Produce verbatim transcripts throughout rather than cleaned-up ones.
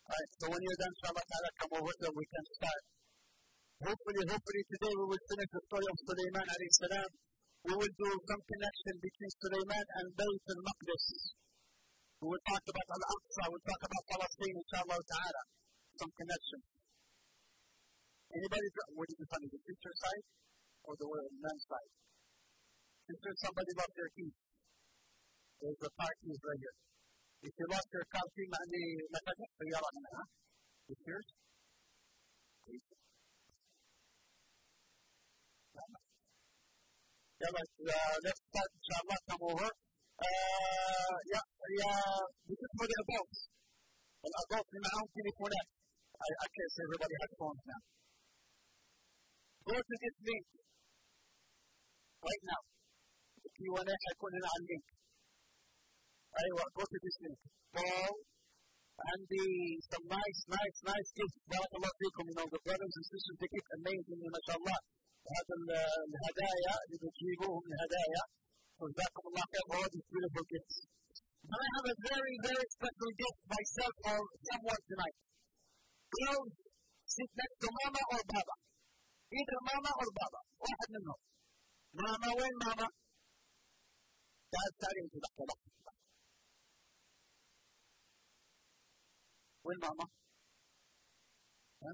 Alright, so when you're done, inshallah ta'ala, come over so we can start. Hopefully, hopefully today we will finish the story of Sulaiman alayhi salam. We will do some connection between Sulaiman and Bayt al-Maqdis. We will talk about Al-Aqsa, we will talk about Palestine, inshallah ta'ala. Some connection. Anybody, what did you find? The sister side or the men's side? Sister, somebody lost their keys. There's the car keys right here. If you lost your car key, معني مفاتيح سيارة هنا, ها? It's yours? Please. يلا, let's start, inshallah, come over. Uh, yeah, yeah, this is for the adults. The adults اللي معاهم تليفونات. I, I can't say everybody has phones now. Go to this link right now. The Q and A حيكون هنا على اللينك. أيوة, go to this link. Paul, عندي some nice, nice, nice gifts. بارك الله فيكم. You know, the brothers and sisters, they keep amazing, ما شاء الله. هذا الهدايا اللي بتجيبوهم الهدايا. جزاكم الله خير for all these beautiful gifts. And I have a very, very special gift myself for someone tonight. Girls, sit next to mama or baba. Either mama or baba. واحد منهم. ماما وين ماما؟ تعال تعالي انت لحظة لحظة. وين ماما؟ ها؟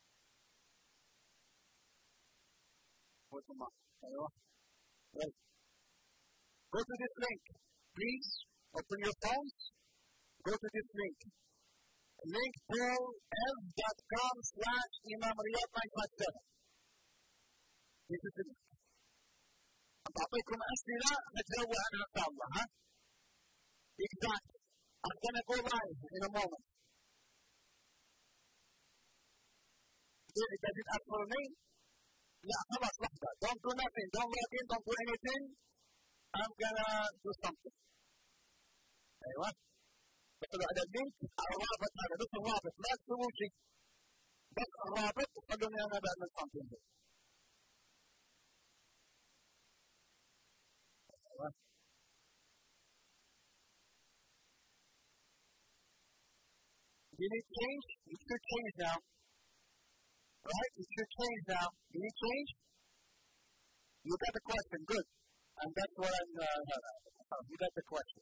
وين ماما؟ ايوه. Right. Go to this link. Please open your phones. Go to this link. Link paulf.com slash Imam Riyad nine five seven. This is the link. أعطيكم أسئلة نتجاوب عنها إن شاء الله, ها? Exactly. I'm going to go live in a moment. Does it ask for a name? لا خلاص لحظة. Don't do nothing. Don't log in. Don't do anything. I'm going to do something. أيوة. ادخلوا على اللينك على الرابط هذا. بس الرابط لا تسووا شيء. بس الرابط خلوني أنا بعمل something. You need change? You should change now. Right? You should change now. You need change? You got the question. Good. And that's what I'm, uh, you got the question.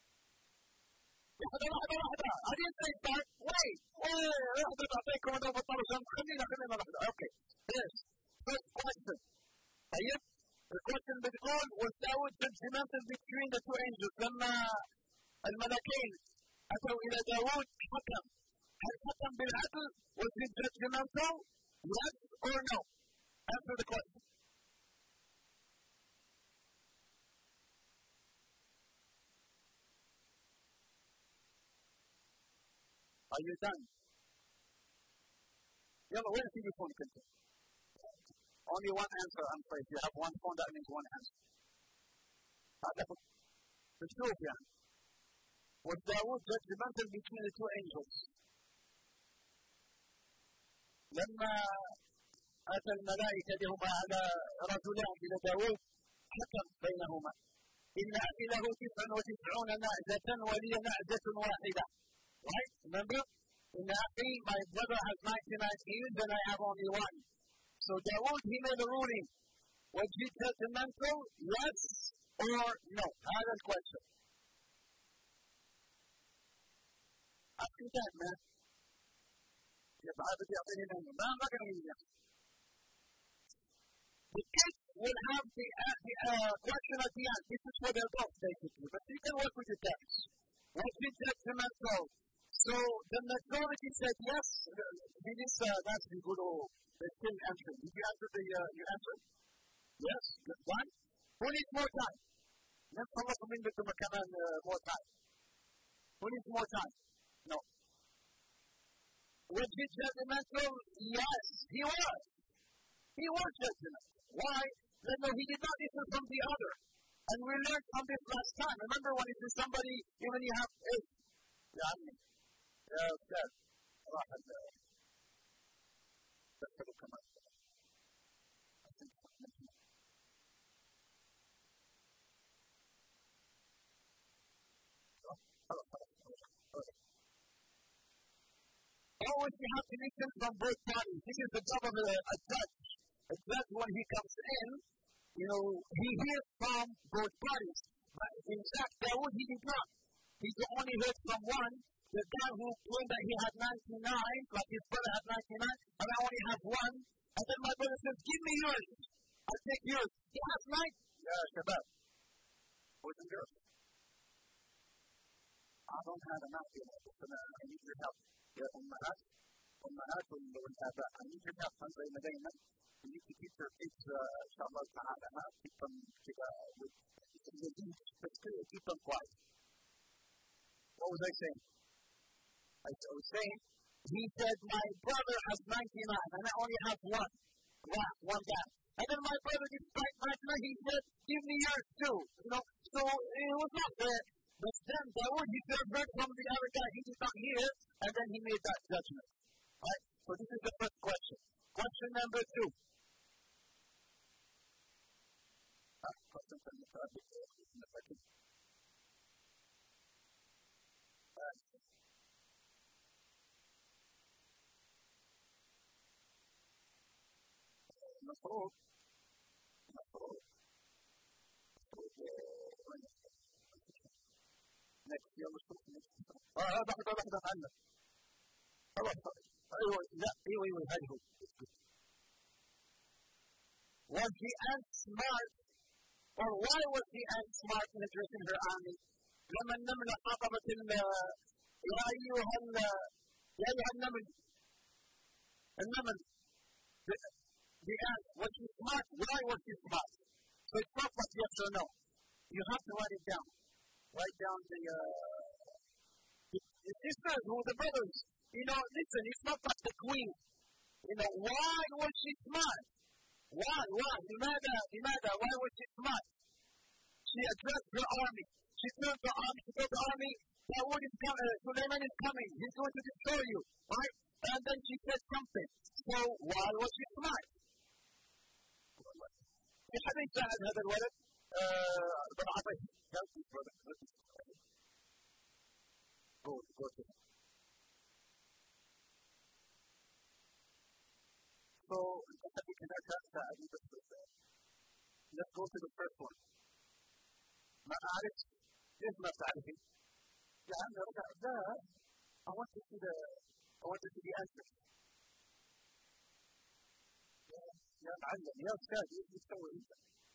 لحظة لحظة لحظة. I didn't say start. Wait. Wait. لحظة أعطيكم أنا بطلع شام. خلينا خلينا لحظة. Okay. Yes. First question. طيب. The question بتقول was Dawood judgmental between the two angels لما الملكين أتوا إلى داوود حكم. هل حكم بالعدل؟ Was he judgmental? Yes or no? Answer the question. Are you done? يلا وين تليفونك أنت؟ Only one answer, I'm afraid. If you have one phone, that means one answer. هذا بتشوف يعني. Was Dawood judgmental between the two angels? لما أتى الملائكة بهما على رجلان إلى داوود حكم بينهما. إن أخي له تسع وتسعون نعجة ولي نعجة واحدة. Right? Remember? إن أخي, my brother has ninety-nine ewes and I have only one. So Dawood, he made a ruling. Was he judgmental? Yes or no? هذا الquestion. Ask him that, man. يبقى بدي أعطيني نوم. ما ما كان يجي. The kids will have the, uh, the uh, question at the end. This is for the adults, basically. But you can work with the text. Was he judgmental? So the majority said yes. He is uh, that's the good old. They're still answering. Did you answer the, uh, you answered? Yes? Good. One? Who needs more time? Let's come up with uh, more time. Who needs more time? No. Was he judgmental? Yes, he was. He was judgmental. Why? No, he did not listen from the other. And we learned from this last time. Remember when you see somebody, even you have eight. Yeah, yeah, okay. Let's have a come out. I think Always you have to listen from both parties. This is the job of a, a judge. A judge, when he comes in, you know, he hears from both parties. But in fact, Dawood, he did not. He only heard from one. The guy who claimed that he had ninety-nine, like his brother had ninety-nine, and I only have one. And then my brother says, give me yours. I'll take yours. He has nine. Yeah, Shabbat. Boys and girls. I don't have enough, you know, I need your help. يا أمهات أمهات والآباء I need your help زي ما دايما you need to keep your kids إن شاء الله تعالى keep them كده with but still keep them quiet. What was I saying? I was saying he said my brother has ninety-nine and I only have one. Wow, one guy. And then my brother gets back ninety-nine. He said, give me yours too. You know, so it was not fair. But then Dawood, he could have heard from the other guy. He did not hear, and then he made that judgment. Right? So this is the first question. Question number two. Ah, question number two. المفروض المفروض next يلا شوف next اه اه لحظة لحظة عنك خلاص ايوه لا ايوه ايوه هذه هو was the ant smart or why was the ant smart in addressing her army لما النمل حطمت ال يا ايها ال يا ايها النمل النمل the ant was she smart why was she smart so it's not like yes or no you have to write it down. Write down the, uh, the, the sisters who the brothers. You know, listen, it's not like the queen. You know, why was she smart? Why, why? Limada, Limada, why was she smart? She addressed her army. She told the army, she told the army, Dawood is coming, uh, Suleiman is coming. He's going to destroy you. Right? And then she said something. So, why was she smart? في حد يساعد هذا الولد؟ بن عطيه help his brother. Go, go to him. So, let's go to the first one. ما أعرف ليش ما تعرفين؟ لأن رجع لا I want to see the I want to see the answer. يا معلم يا أستاذ إيش بتسوي أنت؟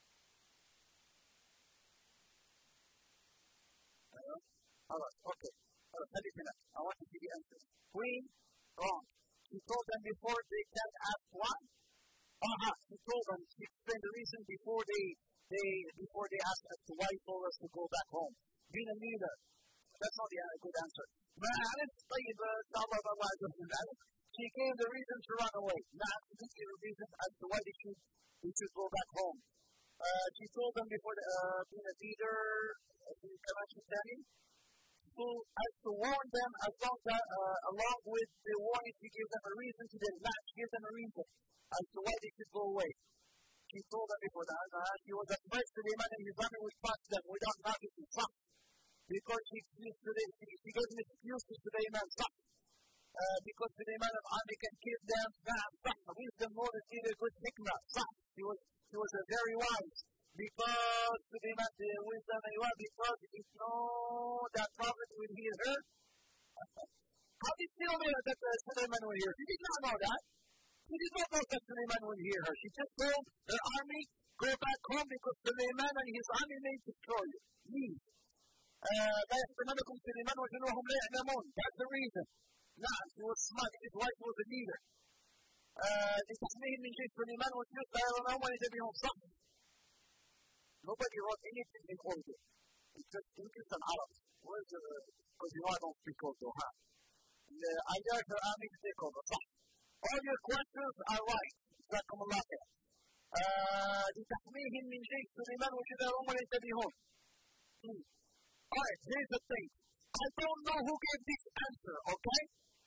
خلاص أوكي خلاص خليك هنا I want to see the answer. Queen wrong. She told them before they can ask what? Uh-huh. She told them she explained the reason before they they before they asked us to why he told us to go back home. Being a leader. That's not the uh, good answer. ما عرفت طيب إن شاء الله الله عز وجل. She gave the reason to run away. Not to give the reason as to why they should, they should go back home. Uh, she told them before the, uh, being a leader, in Kamachi Tani, to, as to warn them as long as, uh, along with the warning, she gave them a reason to them, not she gave them a reason as to why they should go away. She told them before that, uh, she was advised to Suleiman and his army would fight them without having to fight. Because she, she, she, she gave an excuse to Suleiman, Uh, because Suleiman of army can kill them, wisdom more than either good hikmah. He was, he was a very wise. Because Suleiman, the wisdom and wise, because he know that prophet will heal her. How did she know that uh, Suleiman will hear her? She did not know that. She did not know that Suleiman will hear her. She just told her army, go back home because Suleiman and his army may destroy you. Leave. لا يحتملكم سليمان وجنوهم لا يعلمون. That's the reason. نعم he was smart. His wife was a leader. لتحميهم من جيش سليمان والجيوش لا يرونهم ويتبعهم صح. Nobody wrote anything in Urdu. It's just English and Arab. Where's the because you know I don't speak Urdu, huh? I got her army to take over. صح. All your questions are right. جزاكم الله خير. لتحميهم من جيش سليمان والجيوش لا يرونهم ويتبعهم. All right, here's the thing. I don't know who gave this answer, okay?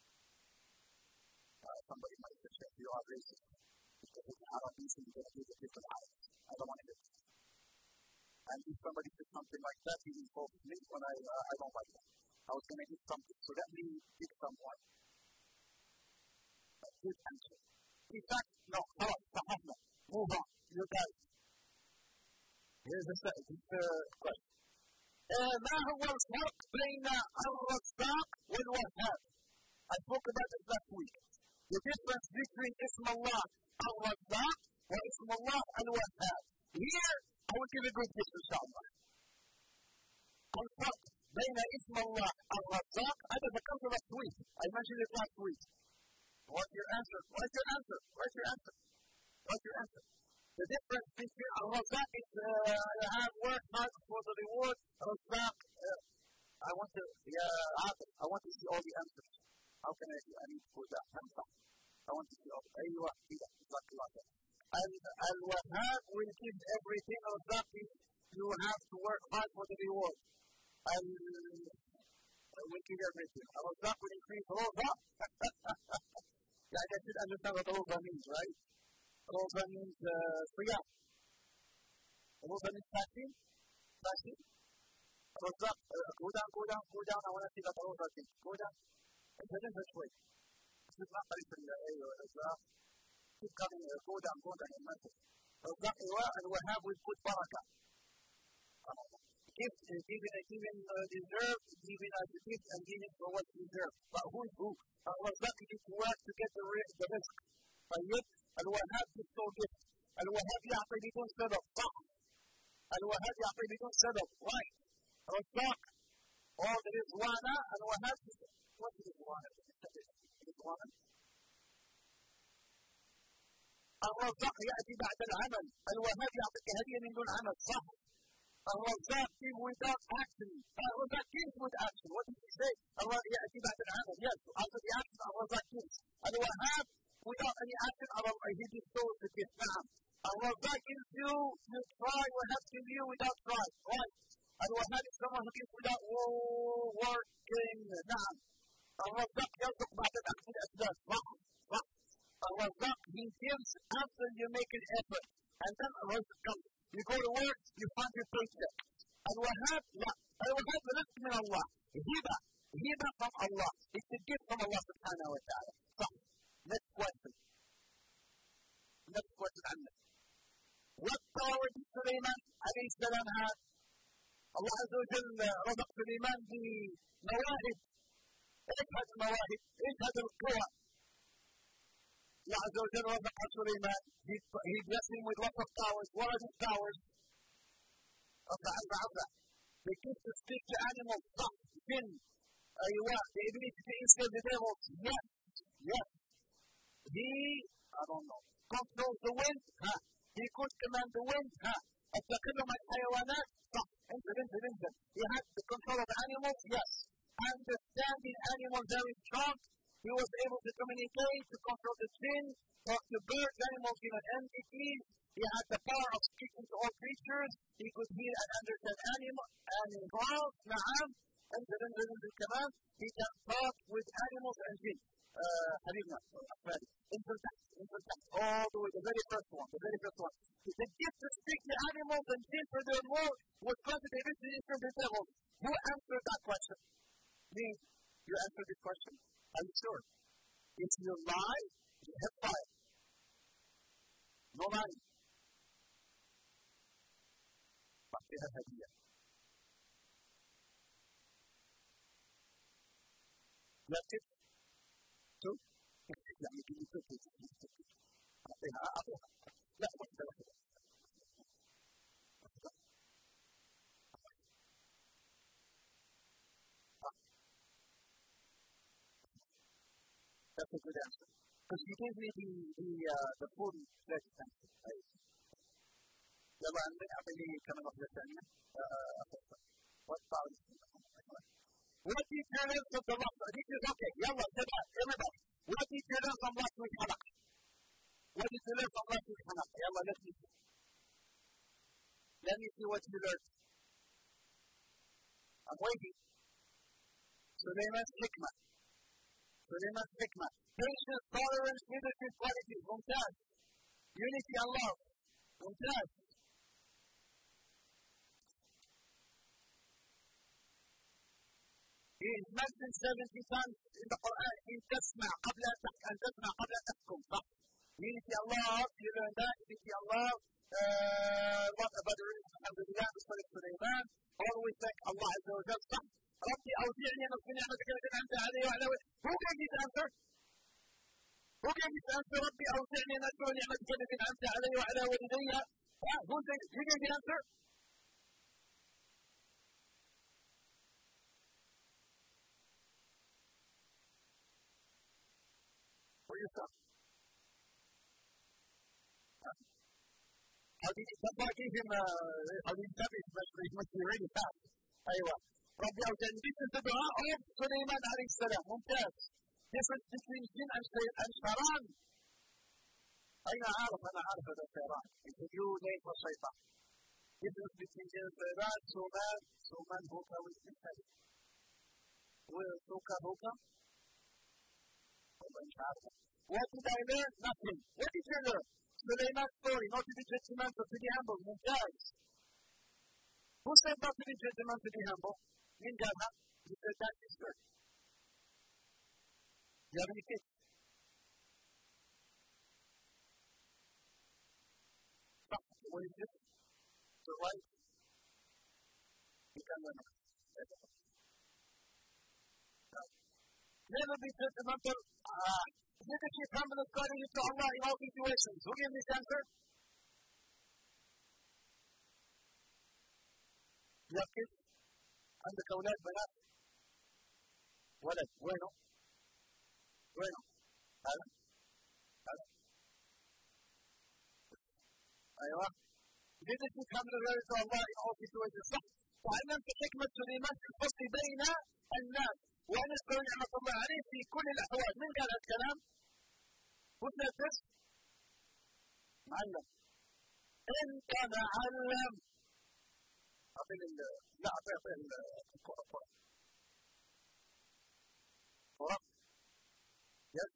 Uh, somebody might say you are racist. Because it's Arab, you're going to give it to Arab. I don't want to hear it. And if somebody says something like that, he insults me when I, uh, I don't like that. I was going to eat something, so let me pick someone. good answer. In fact, no, خلاص صححنا. Move on. You guys. Here's the, this, uh, question. Uh, ما هو الفرق بين الرزاق والوهاب? I spoke about it last week. The difference between اسم الله الرزاق واسم الله الوهاب. Here, I will give a good tip, inshallah. الفرق بين اسم الله الرزاق هذا ذكرته last week. I mentioned it last week. What's your answer? What's your answer? What's your answer? What's your answer? The difference between al-razaq is uh, you have worked hard for the reward. Razaq, uh, I want to, yeah, I want to see all the answers. How can I do? I need to put that hands up. I want to see all the أيوة كده جزاك الله خير. Al-Wahhab will give everything. Razaq is you have to work hard for the reward. Al will give everything. Razaq will increase roza. Yeah, I should understand what roza means, right? Roza means uh, siyam. Roza means fasting. Fasting. Razaq, uh, go down, go down, go down. I want to see what roza means. Go down. It's a different way. This is not very familiar. Razaq. Keep coming here. Go down, go down. Razaq and Wahhab will put barakah. Gift is given, given uh, deserved, given as a gift and given for what deserved. But who is who? Razaq needs to work to get the, the risk. طيب الوهاب يستو gift. الوهاب يعطي بدون سبب. صح. الوهاب يعطي بدون سبب. Right. رزاق. All the رزوانة. الوهاب. What is رزوانة? رزوانة. الرزاق يأتي بعد العمل. الوهاب يعطيك هدية من دون عمل. صح. الرزاق gives without action. الرزاق gives with action. What did he say? الله يأتي بعد العمل. Yes. After the action, الرزاق gives. الوهاب without any action, he bestows the gift. نعم. الرزاق gives you, you try, وهاب gives you without try. Right. الوهاب is someone who gives without working. نعم. الرزاق يرزق بعد الأخذ الأسباب. صح. صح. الرزاق he gives after you make an effort. And then الرزق comes. You go to work, you find your paycheck. الوهاب لا. الوهاب رزق من الله. هبة. هبة from Allah. It's a gift from Allah subhanahu wa ta'ala. صح. Next question. Next question عندنا. What power did Sulaiman عليه السلام have? الله عز وجل رزق سليمان بمواهب. ايش هذه المواهب؟ ايش هذه القوى؟ الله عز وجل رزق سليمان. He, he blessed him with lots of powers. What are these powers? أربعة أربعة أربعة. They give to speak to animals. صح. Jinn. أيوة. The ability to instill the devils. Yes. Yes. He, I don't know, controls the wind. Huh? He could command the wind. Huh? التكلم عن الحيوانات. صح. انزل انزل انزل. He had the control of animals. Yes. Understanding animals very strong. He was able to communicate, to control the jinn, talk to birds, animals, even entities. He had the power of speaking to all creatures. He could hear and understand animals. Animals. نعم. انزل انزل انزل كمان. He can talk with animals and jinn. Uh, حبيبنا أحمد انزل تحت انزل تحت all the way the very first one the very first one the gift to speak to animals and jinn for their more was granted eventually from the devil. Who answered that question? Me. You answered this question. Are you sure? If you lie, you have fire. No lying. But they have idea. That's it. So, يعني كذي كذي كذي أعطيها أعطيها لا واحدة واحدة That's a good answer. Because you gave me the the uh, the full fledged answer. يلا عندنا أعطيني كمان واحدة ثانية. What about What did you learn from the last week? This is okay. يلا شباب everybody. What did you learn from last week's حلقة? What did you learn from last week's حلقة? يلا let me see. Let me see what you learned. I'm waiting. Sulaiman's hikmah. Sulaiman's hikmah. Patience, tolerance, leadership qualities. ممتاز. Unity and love. ممتاز. He is mentioned seventy times in the Quran. إن تسمع قبل أن تسمع قبل أن تحكم. صح. Meaning في الله you learn that. Meaning في الله what about the religion الحمد لله بصدق سليمان. Always thank Allah عز وجل. صح. ربي أوزعني أن أذكر نعمتك التي أنعمت علي وعلى والدي. Who gave this answer? Who gave this answer? ربي أوزعني أن أذكر نعمتك التي أنعمت علي وعلى والدي. Who gave the answer? Where you stop? How did he, that's why I gave him, uh, how did he tell me, especially, he must be really fast. أيوة. ربي أوزعني. This is the dua of Sulaiman عليه السلام. ممتاز. Difference between jinn and shaitan. أنا عارف أنا عارف هذا الشيطان. It's a new name for shaitan. Difference between jinn and shaitan. Suman, Suman Hoka with Israel. Hoka Hoka. What did I learn? Nothing. What did you learn? Sulaiman's story, not to be judgmental, to be humble. Mumtaz. Who said not to be judgmental, to be humble? Min Gana. He said that is good. Do you have any kids? What is this? The right? You can learn. Never be judgmental. Ah. Leadership humble according to Allah in all situations. Who gave this answer? You have kids? عندك أولاد بنات؟ ولد وينه؟ وينه؟ هذا؟ هذا؟ أيوه. Leadership humble according to Allah in all situations. صح. تعلمت حكمة سليمان في الفصل بين الناس. ونذكر نعمة الله عليه في كل الأحوال. من قال هذا الكلام؟ Who said this? معلم. أنت معلم. أعطي ال لا أعطي أعطي الكرة الكرة. كرة. Yes.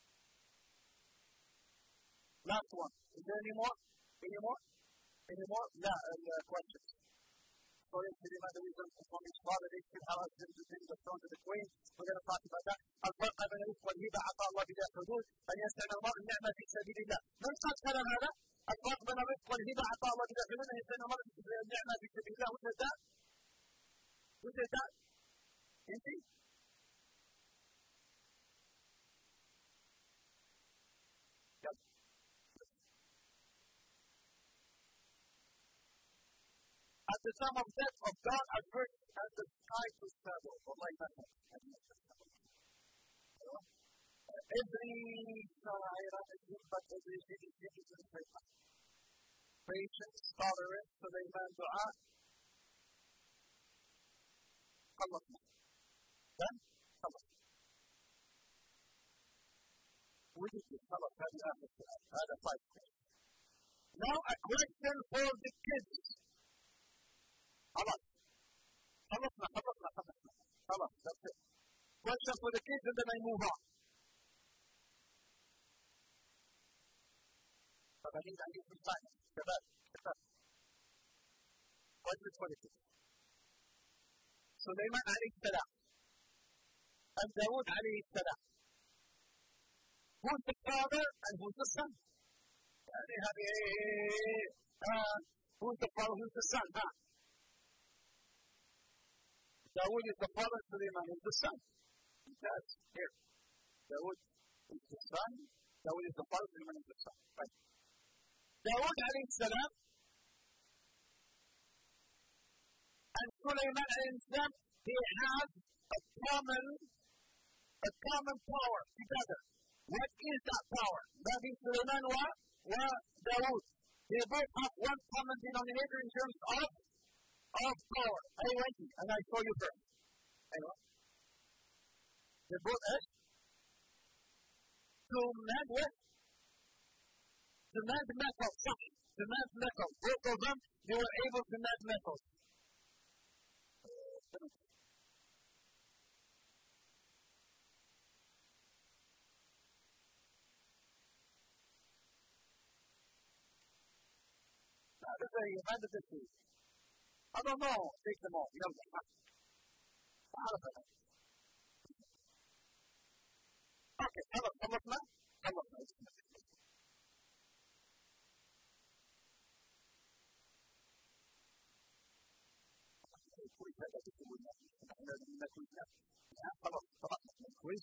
Last one. Is there any more? Any more? Any more? لا questions. Sorry, Suleiman, the reason from his father, they still allows him to bring the throne to the queen. We're going to talk about that. الفرق بين الرزق والهبة عطاء الله بلا حدود أن يستعمل المرء النعمة في سبيل الله. من قال كلام هذا؟ الفرق بين الرزق والهبة عطاء الله بلا حدود أن يستعمل المرء النعمة في سبيل الله. Who said that? Who said that? أنت؟ At the time of death of God, at first, as the sky to settle, or like that. Every Sahara, but every city is in faith. Patience, tolerance, Sulaiman dua. خلصنا. Then, خلصنا. وجدت خلص هذه آخر السؤال. هذا five questions. Now a question for the kids. خلاص خلصنا خلصنا خلصنا خلاص that's it. Question for the kids and then I move on. طب I need I need some time. شباب شباب. Question for the kids. سليمان عليه السلام and داود عليه السلام. Who's the father and who's the son? يعني هذه who's the father who's the son? ها Dawood is the father, Sulaiman is the son. That's here. Dawood is the son. Dawood is the father, Sulaiman is the son. Right. Dawood alayhi salam and Sulaiman alayhi salam, they have a common, a common power together. What is that power? Nabi Sulaiman wa wa Dawood. They both have one common denominator in terms of of power. I went and I saw you first. أيوة. They both as to mend with to mend metal. To mend metal. Both of them, they were able to mend metal. Now, this is a mend this week. I don't know. Take them all. You know, I don't know. اوكي خلاص خلصنا خلصنا خلاص خلاص كويس.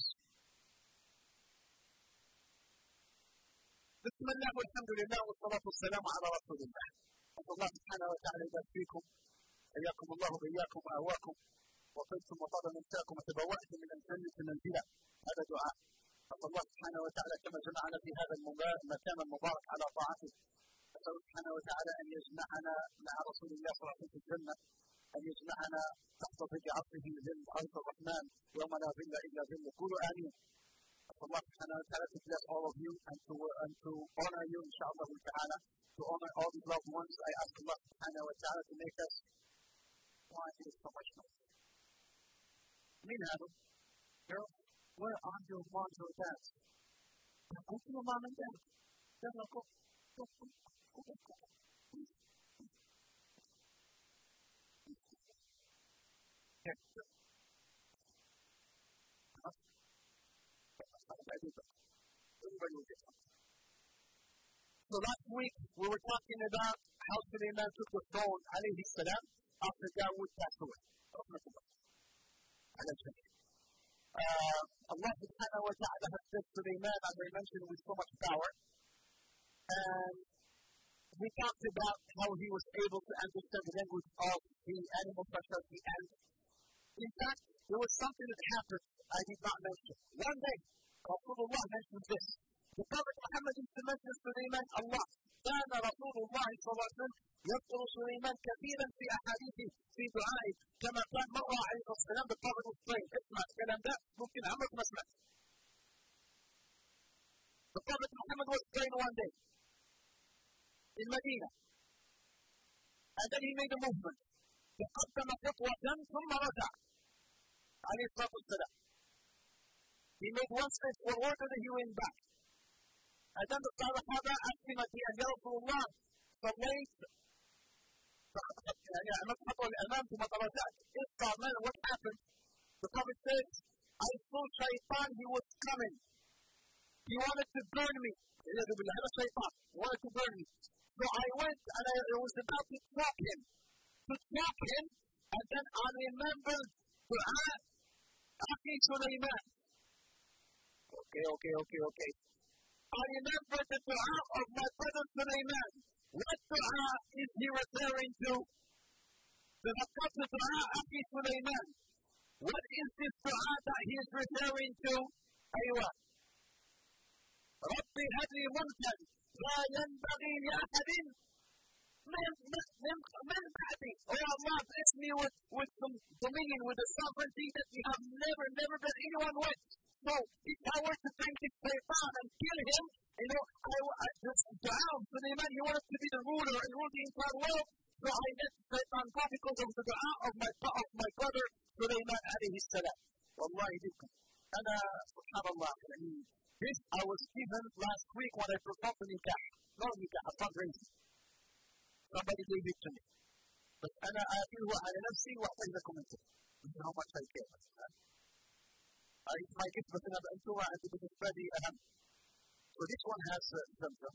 بسم الله والحمد لله والصلاة والسلام على رسول الله. أسأل الله سبحانه وتعالى يبارك فيكم، حياكم الله وإياكم وأهواكم، وطبتم وطاب ممساكم وتبوأتم من الجنة منزلا. هذا دعاء. أسأل الله سبحانه وتعالى كما جمعنا في هذا المكان المبارك على طاعته، أسأل الله سبحانه وتعالى أن يجمعنا مع رسول الله صلى الله عليه وسلم في الجنة، أن يجمعنا تحت ظل عرشه ظل عرش الرحمن يوم لا ظل إلا ظله. قولوا آمين. أسأل الله سبحانه وتعالى to bless all of you and to, and to honor you inshallah ta'ala, to honor all the loved ones. I ask Allah subhanahu wa ta'ala to make us. Why is so much noise? مين هذا؟ Girls, where are your moms or dads? Go to your mom and dad. Go, go, go, go, go, go, go. So last week we were talking about how Sulaiman took the throne, alayhi salam, after Dawood passed away. Uh, Allah subhanahu wa ta'ala has blessed Sulaiman, as I mentioned, with so much power. And we talked about how he was able to understand the language of the animals such as the ants. In fact, there was something that happened I did not mention. One day, Rasulullah mentioned this. The Prophet Muhammad used to mention Sulaiman Allah. كان رسول الله صلى الله عليه وسلم يذكر سليمان كثيرا في أحاديثه في دعائه كما كان مرة عليه السلام the Prophet was praying. اسمع الكلام ده ممكن عمرك ما سمعت. The Prophet Muhammad was praying one day in Medina, and then he made a movement. تقدم خطوة ثم رجع عليه الصلاة والسلام. He made one step forward and then he went back. And then the Sahaba asked him at the end, Ya Rasulullah, صليت يعني أمام خطوة الأمام ثم تراجعت. إيه صار man? What happened? The Prophet said, I saw Shaitan, he was coming. He wanted to burn me. هذا Shaitan, he wanted to burn me. So I went and I was about to choke him. To choke him, and then I remembered Dua Akhi Sulaiman. Okay, okay, okay, okay. I remember the dua of my brother Sulaiman. What dua is he referring to? The dua Akhi Sulaiman. What is this dua that he is referring to? Aywa. ربي هب لي ملكا لا ينبغي لأحد من من من بعدي. Oh Allah, bless me with, with some dominion, with a sovereignty that we have never, never been anyone with. So, if I were to bring this Shaitan and kill him, you know, I, I just drown Sulaiman. He wanted to be the ruler and rule the entire world. So I let Shaitan go because of the dua of my, of my brother Sulaiman alayhi salam. Wallahi didkum. And uh, subhanallah, I mean, this I was given last week when I performed the nikah. Not nikah, a fundraising. Somebody gave it to me. But أنا آخذه على نفسي وأعطيكم أنتم. This is how much I care. It's my gift مثلا أنتم وأنتم بالنسبة لي أهم. So this one has zamzam.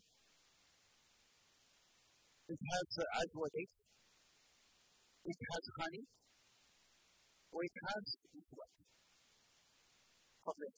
Uh, it has uh, ajwa date. It has honey. Or it has what? Public.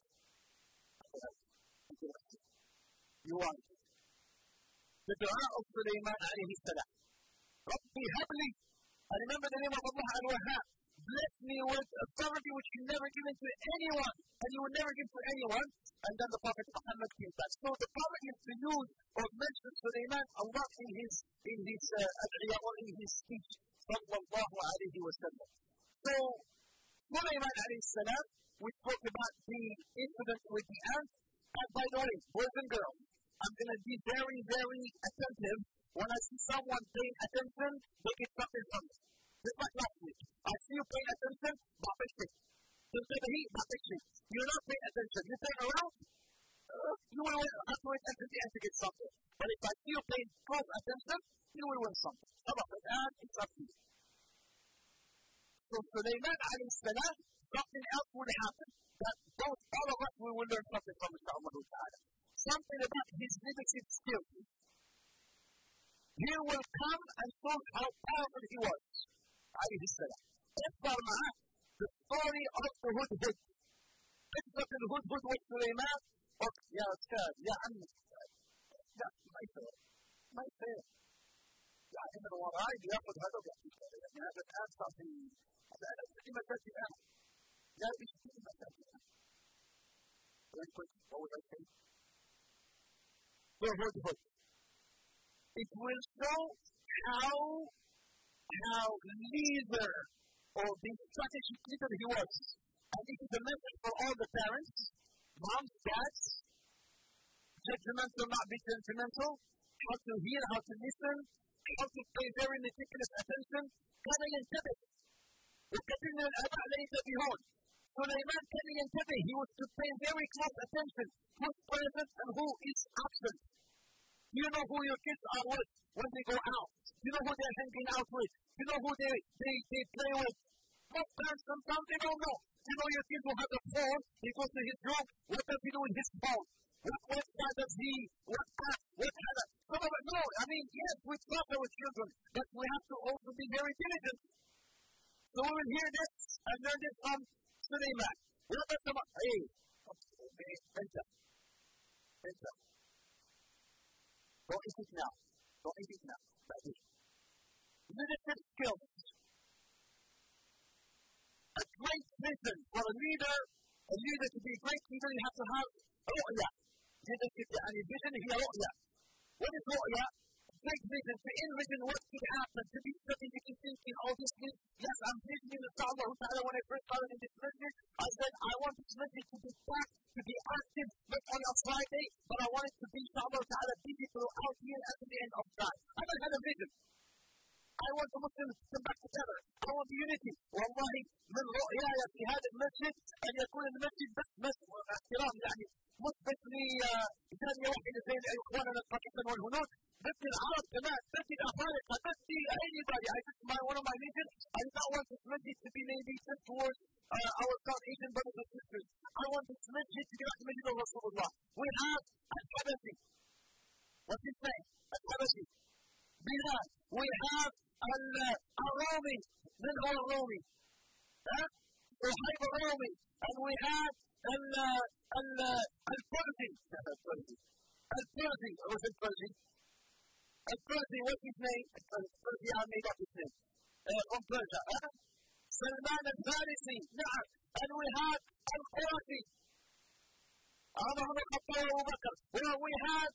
You want it. The dua of Sulaiman alayhi salam. Rabbi habli. I remember the name of Allah al-Wahhab. Bless me with authority which you never given to anyone, and you will never give to anyone. And then the Prophet Muhammad came back. So the Prophet used to use or mention Sulaiman a lot in his in his ad'iyah or in his speech. Sallallahu alayhi wa sallam. So Sulaiman alayhi salam, we spoke about the incident with the ants. And by the way, boys and girls, I'm going to be very, very attentive. When I see someone paying attention, they get something from it. Just like last week. I see you paying attention, not fixing. Just say the heat, not fixing. You're not paying attention. You paying around, uh, you will have to wait until the end to get something. But if I see you paying close attention, you will win something. Some of it, and it's up to you. So Sulaiman alayhi salam, something else would happen. that both all of us we will learn something from inshallah ta'ala. Something about his leadership skills. He will come and show how powerful he was. عليه السلام. اذكر معاه the story of the Hudhud. قصة الهدهد وسليمان. يا أستاذ يا عمي. لا ما يصير. ما يصير. يعني من وراي بياخذ هذا ويعطي هذا. يعني هذا الآن صار في هذا أنا في مساجد الآن. لا بيشتري في مساجد الآن. وين كنت؟ أول شيء. The Hudhud. It will show how how leader or the strategic leader he was. And it is a message for all the parents, moms, dads, judgmental, not be judgmental, how to hear, how to listen, how to pay very meticulous attention. كان ينتبه. وكثير من الآباء لا ينتبهون. سليمان كان ينتبه. He was to pay very close attention who is present and who is absent. You know who your kids are with when they go out. You know who they're hanging out with. You know who they, they, they play with. Most parents sometimes they don't know. You know your kid will have a phone. He goes to his room. What does he do with his phone? What website does he? What app? What other? Some of it, no. I mean, yes, we trust our children, but we have to also be very diligent. So we will hear this and learn this from Sulaiman. What does the hey? Enter. Enter. Don't eat it now. Don't eat it now. That's it. Leadership skills. A great vision for a leader, a leader to be a great leader, you have to have رؤية. Leadership يعني vision هي رؤية. What is رؤية? Great vision, to envision what could happen, to be strategically thinking all these things. Yes, I'm visioning inshallah ta'ala when I first started in this message. I said I want this message to be back, to be active, not on a Friday, but I want it to be inshallah ta'ala busy throughout the year and to the end of time. I don't have a vision. I want the Muslims to come back together. I want unity. والله من رؤياي في هذا المسجد أن يكون المسجد بس مسجد احترام يعني مش بس لي ثانية واحدة زي إخواننا الباكستان والهنود. بدي العرب كمان، بدي الأفارقة، بدي anybody. I just my one of my vision. I do not want this masjid to be maybe sent towards uh, our South Asian brothers and sisters. I want this masjid to be like the masjid of Rasulullah. We have Al-Habashi. What's his name? Al-Habashi. Bilal. We have Al-Rumi. من هو الرومي؟ ها؟ صهيب الرومي. And we have Al-Persi. Al-Persi. Al-Persi. What's Al-Persi? Al-Persi, what's his name? Al-Persi, I made up his name. From Persia. Salman al-Farisi. نعم. And we have Al-Qurasi. عمر بن الخطاب وأبو بكر. We have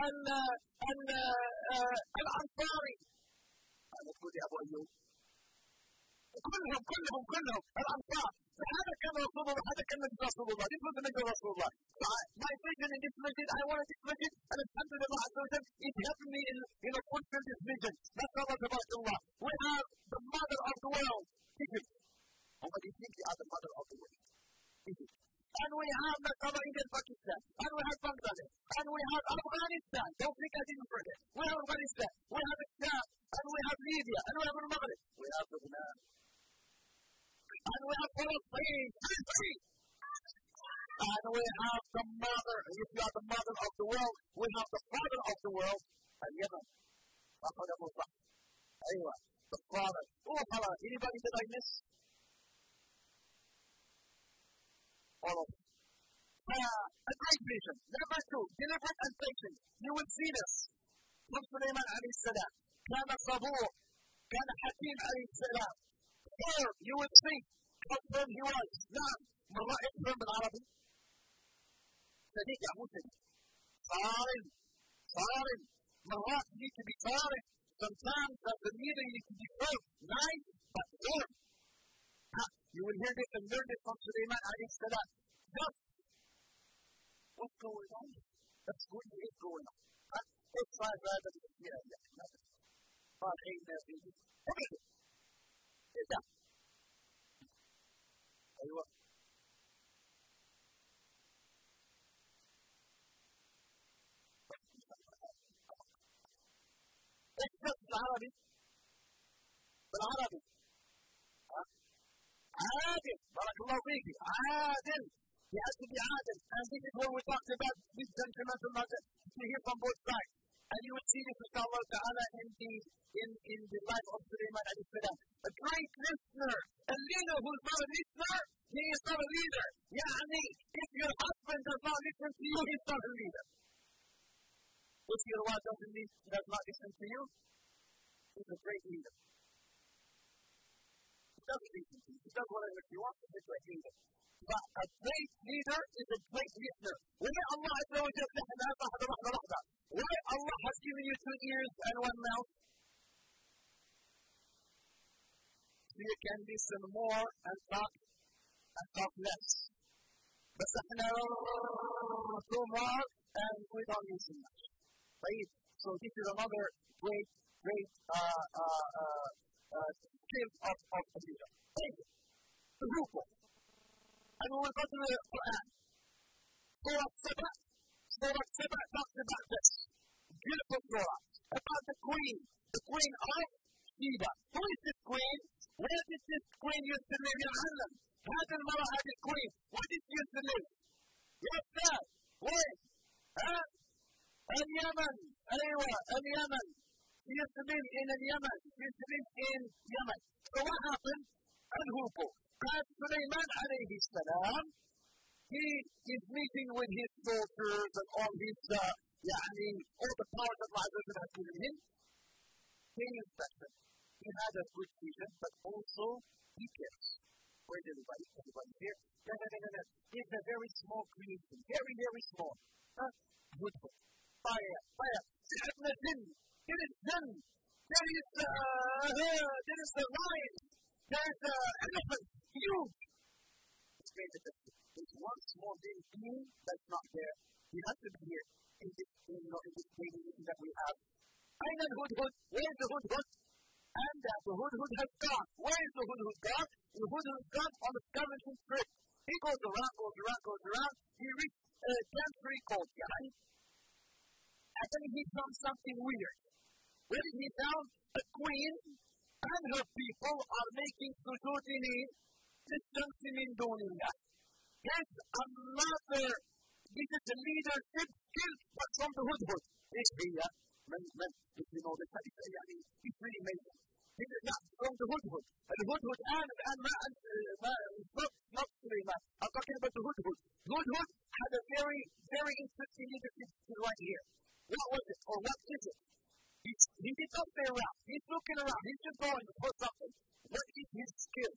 Al-Ansari. هذا تقول يا أبو أيوب. كلهم كلهم كلهم الأنصار. هذا كان رسول الله، هذا كان نبي رسول الله. This was the Nabi رسول الله. My vision in this masjid, I wanted this masjid, and Alhamdulillah Azza wa Jalla, it helped me in, you know, fulfill this vision. That's Allah Tabarakallah. We have the mother of the world, Egypt. And what do you think they are the mother of the world? Egypt. And we have Nasara in Pakistan. And we have Bangladesh. And we have Afghanistan. Don't think I didn't forget. We have Afghanistan. We have Islam. And we have Libya. And we have Al-Maghrib. We have Lebanon. And we have Palestine. And we have the mother. If you are the mother of the world, we have the father of the world. And Yemen. Anyway, the father. Oh, Allah. Anybody that I miss? All of them. Uh, a great vision. Number two, deliberate and patient. You will see this. From Sulaiman alayhi salam. كان صبور. كان حكيم عليه السلام. Here, you will see how firm he was. نعم. مرة افهم بالعربي. صديق يا مسلم. صارم. صارم. مرات you need to be صارم. Sometimes as a leader you need to be firm. Nice, but firm. You will hear this and learn this from Sulaiman alayhi salam. Just what's going on? That's good is going on. It's five rather than here. But ain't there baby. Okay. It's done. Are you up? It's just بالعربي. بالعربي. عادل. بارك الله فيك. عادل. He has to be adil. And this is what we talked about, this judgmental matter, to hear from both sides. And you will see this, inshallah ta'ala, in the, in, in the life of Sulaiman alayhi salam. A great listener, a leader who is not a listener, he is not a leader. Yani, if your husband does not listen to you, he is not a leader. If your wife doesn't need, does not listen to you, he is a great leader. He doesn't listen to you. He does whatever he wants, he is a great leader. But a great leader is a great listener. When Allah Azza wa Jalla, why Allah has given you two ears and one mouth? So you can listen more and talk and talk less. But so more and we don't listen much. Right? So this is another great, great uh, uh, uh, uh, skill of, of a leader. Thank you. The rupal. And we will go to the Quran. Surah Saba. Surah Saba talks about this. Beautiful surah. About the queen. The queen of Sheba. Who is this queen? Where did this queen used to live? Ya'alam. هذا المرأة هذه الqueen. Where did she used to live? Yes, sir. Where? Huh? اليمن. أيوة. اليمن. She used to live in Yemen. She used to live in Yemen. So what happened? Al-Hupo. As Sulaiman alayhi salam, he is meeting with his soldiers and all his, uh, yani, all the powers that Allah has given him. Paying inspection. He had a good vision, but also he cares. Where is everybody? Everybody here? No, no, no, no, no. It's a very small creation. Very, very small. Huh? Good. Fire, fire. There is jinn. There is jinn. There is, uh, there is a lion. There is an elephant. Huge. It's made a difference. There's one small being that's not there. He has to be here in this, in, you know, in this meeting that we have. I know the hudhud. Where is the hudhud? And uh, the hudhud has gone. Where is the hudhud gone? The hudhud has gone on the scavenging trip. He goes around, goes around, goes around. He reached a country called Yemen. And then he found something weird. Where did he found? A queen and her people are making sujood للشمس من دون الله. There's another, this is the leadership skill, but from the hudhud. ايش هي؟ من من if you know this hadith, يعني it's really amazing. This is not from the hudhud. الهدهد الآن الآن ما ما not not Sulaiman. I'm talking about the hudhud. Hudhud had a very very interesting leadership skill right here. What was it or what is it? He, he did not stay around. He's looking around. He's just going for something. What is his skill?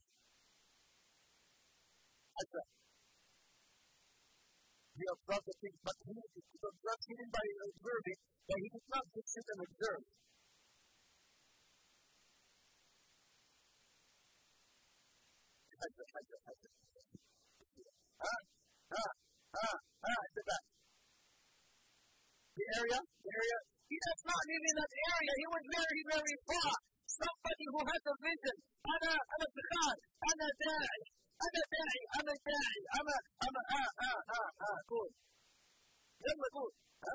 That's right. He observed the things, but he observed hidden by observing, but he did not just sit and observe. Ah, ah, ah, ah, it's the back. The area, the area. He does not live in that area. He was very, very far. Somebody who has a vision. أنا أنا سخان. أنا داعي. أنا داعي. أنا داعي. أنا أنا آه آه آه آه قول. يلا قول. ها؟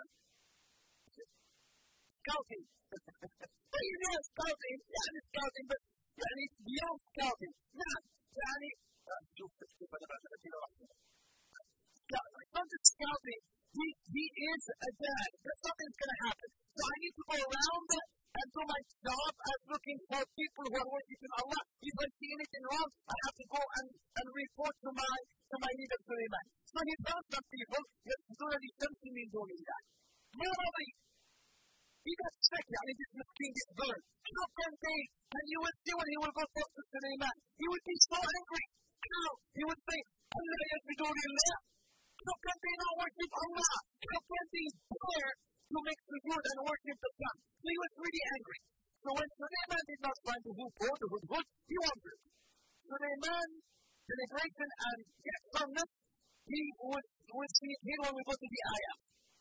Scouting. What you know scouting? يعني scouting but يعني beyond scouting. نعم. يعني شوف شوف أنا بعد كده راح. Not just scouting. He, he is a dad. There's something's going to happen. So I need to go around and do my job as looking for people who are worshiping Allah. If I see anything wrong, I have to go and, and report to my to my leader Sulaiman. So he found some people that do something in doing that. Nobody. He got sick. I mean, this king is burned. How can they? And you will see when he will go talk to Sulaiman. He would be so angry. How? He would say, Allah yasbidulillah. How can they not worship Allah? How can they dare to make sujood and worship the sun? So he was really angry. So when Sulaiman did not find the hudhud, the hudhud, he wondered. Sulaiman, deliberation and yet firmness, he would, would see it here when we go to the ayah.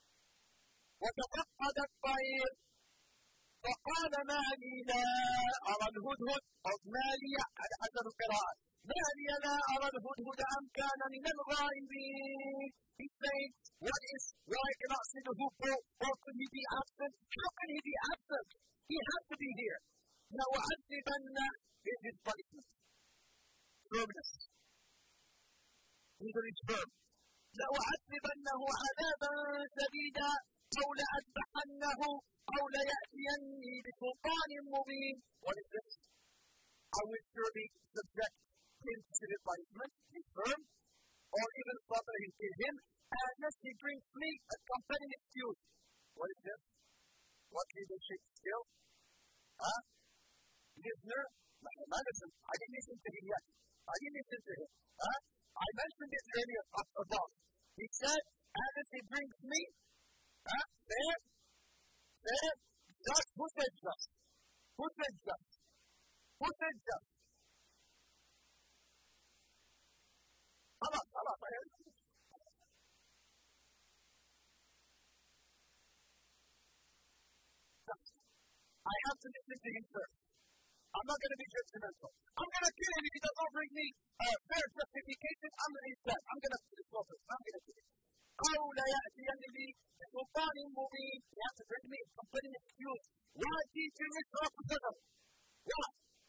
وتفقد الطير فقال ما لي لا أرى الهدهد أو ما لي على حسب القراءة ما لي لا أرى الهدهد أم كان من الغائبين. He's saying, what is, why cannot see the hudhud, or could he be absent? How can he be absent? He has to be here. Now, وَعَذِّبَنَّ is his punishment. Firmness. Neither is firm. لأعذبنه عذابا شديدا أو لأذبحنه أو ليأتيني بسلطان مبين. What is this? I will surely subject him to the punishment, be firm, or even slaughter him, kill him, unless he brings me a compelling excuse. What is this? What leadership skill? Huh? Listener? I listen. I didn't listen to him yet. I didn't listen to him. Huh? I mentioned it earlier above. He said, unless he brings me, huh? Fair? Fair? Just? Who said just? Who said just? Who said just? خلاص خلاص I have to listen to him first. I'm not going to be judgmental. I'm going to kill him if he does not bring me a uh, fair justification. I'm going to eat I'm going to kill him. I'm going to kill him. أو لا يأتيني بسلطان مبين. He has to bring me a compelling excuse. Why did you miss up with him? Why?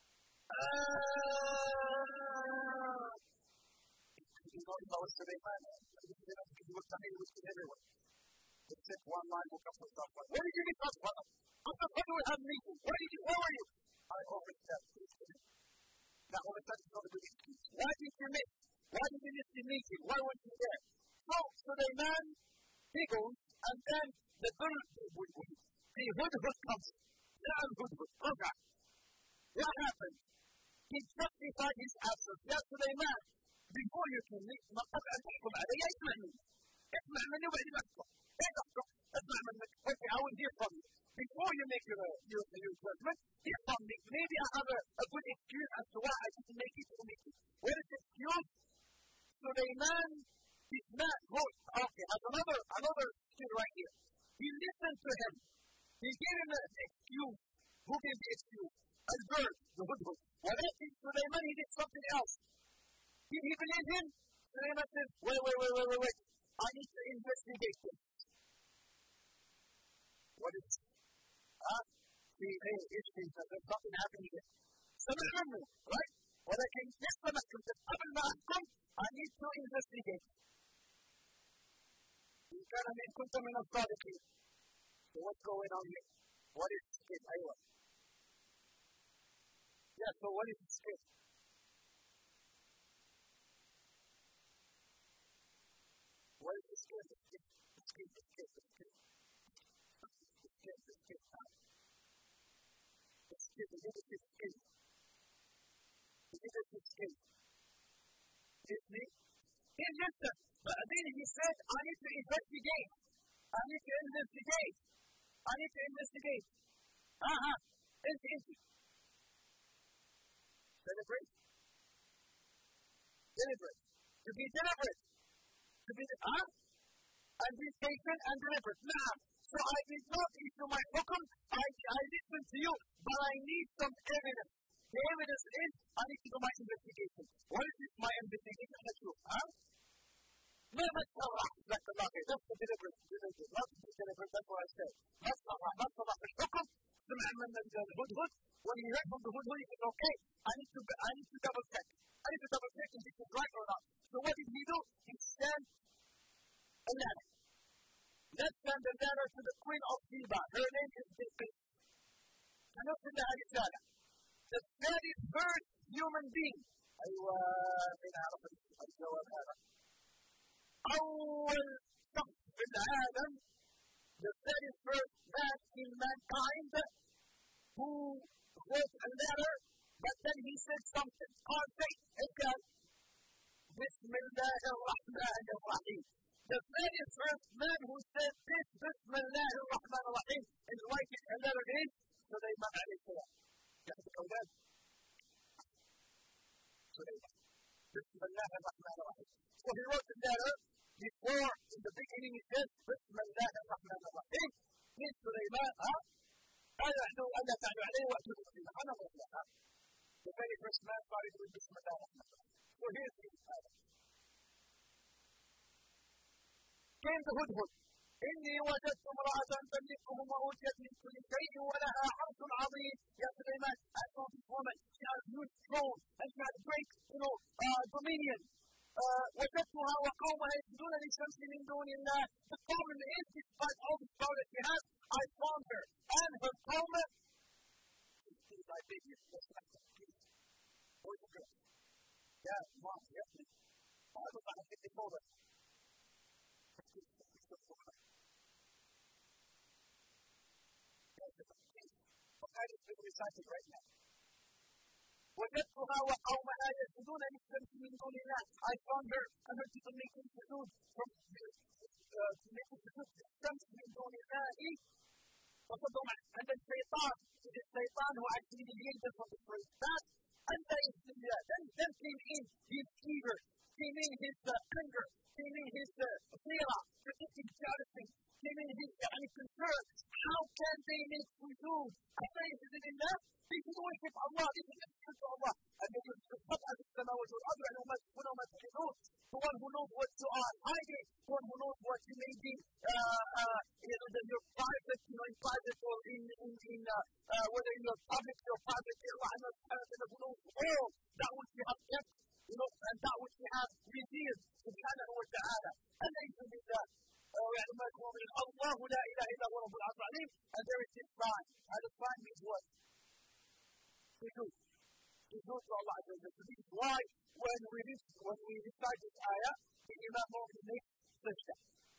You know, if I was today, man, he was telling me he was everywhere. The sick one line will come from somewhere. Where did you get us from? I'm not going to have a meeting. Where did you, where were you? I overstepped. Now, all of a sudden, it's not a good excuse. Why did you miss? Why did you miss the meeting? Why weren't you there? So, so the man giggles, and then the bird, the hudhud comes. The hudhud, okay. What happened? He justified his absence. Yesterday, man, before you can meet, ما قد أنتم علي اسمع مني. اسمع مني وبعدين أحكم. إيه أحكم؟ اسمع منك. Okay, I will hear from you. Before you make your, your, your judgment, hear from me. Maybe I have a, a good excuse as to why I didn't make it to the meeting. Where is the excuse? So the man, this man, wrote, okay, has another, another skill right here. He listened to him. He gave him an excuse. Who gave the excuse? A bird, the hudhud. ولكن سليمان he did something else. Did he believe him? Sulaiman says, wait, wait, wait, wait, wait, wait. I need to investigate this. What is it? Huh? See, hey, there's something happening here. سمع منه, right? ولكن لسه ما كنت قبل ما أحكم I need to investigate. إن كان من كنت من الصادقين. So what's going on here? What is it? أيوة. Yeah, so what is the skill? What is the skill? The skill, the skill, the skill, the skill. The skill, the skill. The skill, the leadership skill. The leadership skill. Is me? He listened. But then he said, I need to investigate. I need to investigate. I need to investigate. Uh-huh. Empty, empty. Deliberate. Deliberate. To be deliberate. To be, huh? And be patient and deliberate. Now, so I did not issue my hukum. I, I listened to you, but I need some evidence. The evidence is, I need to do my investigation. What is this, my investigation? That's you, huh? No, that's not right. That's not right. That's the deliberate. Deliberate. Not to be deliberate, that's what I said. That's not right. That's not right. Hukum. سمع من الهدهد when he heard from the hudhud he said okay I need to I need to double check I need to double check if this is right or not. So what did he do? He sent a letter. Let's send a letter to the Queen of Sheba. Her name is Bilqis. هنرسل لها رسالة. The very first human being. أيوة من عرف الجواب هذا. أول شخص في العالم. The very first man in mankind who wrote a letter, but then he said something. Can't say it can. Bismillah ar-Rahman ar-Rahim. The very first man who said this, Bismillah ar-Rahman ar-Rahim, and writing a letter is Sulaiman alayhi salam. You have to go there. Sulaiman. Bismillah ar-Rahman ar-Rahim. So he wrote the letter. Before, in the beginning, he says, Bismillah ar-Rahman ar-Rahim. Means Sulaiman, huh? ألا ألا تعلوا عليه وأتوا بالسنة. أنا مطلع. The very first man started with Bismillah ar-Rahman ar-Rahim. So here's the ayah. Came the hudhud. إني وجدت امرأة تملكهم وأوتيت من كل شيء ولها عرش عظيم. يا سليمان, I saw this woman. She has huge throne and she has great, you know, uh, dominion. uh, وجدتها وقومها يسجدون للشمس من دون الله. The problem is, despite all the power that she has, I found her and her قوم. Please, I beg you, let's not that, please. Boys and girls. Yeah, mom, yes, please. I was on a fifty folder. Let's do this. Let's do this. Yes, please. Okay, it's been recited right now. وجدتها وقومها يسجدون للشمس من دون الله. I found her and her people making sujood from uh, making sujood to the الشمس من دون الله. وصدهم عند الشيطان. It is Shaitan who actually deviated them from the truth. That and then then came in his fever, came in his uh, anger, came in his fear, predicting jealousy, came in his uh, concern. How can they make sujood? After Bismillah, they should worship Allah, they should worship Allah. And they should subhat as-samawat wal-ard and wama taqulun. The one who knows what you are hiding, the one who knows what you may be, uh, uh, you know, that you're private, you know, in private or in, in, in uh, uh, whether you're public or private, Allah who knows all that which you have kept, you know, and that which you have revealed, subhanahu wa ta'ala. And they should be that. Allah la ilaha illa huwa rabbul arshil azim. And there is this sign. And the sign means what? Sujood. Sujood to Allah Azza wa Jalla. This is why when we when we recite this ayah, the Imam normally makes sajda.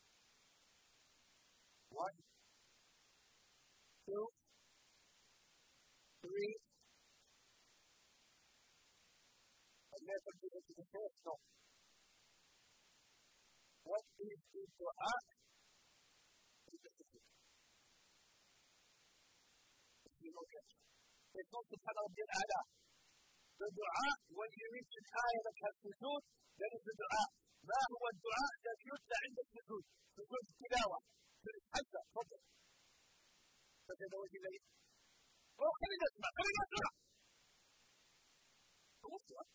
One, two, three, and never give it to the first. No. What is the dua? You look at it. It's not subhana rabbil a'la. The dua, when you reach an ayah that has sujood, that is the dua. ما هو الدعاء الذي يتلى عند السجود؟ سجود التلاوة. حتى تفضل. سجد وجه الليل. أوه خلينا نسمع، خلينا نسمع. هو الدعاء.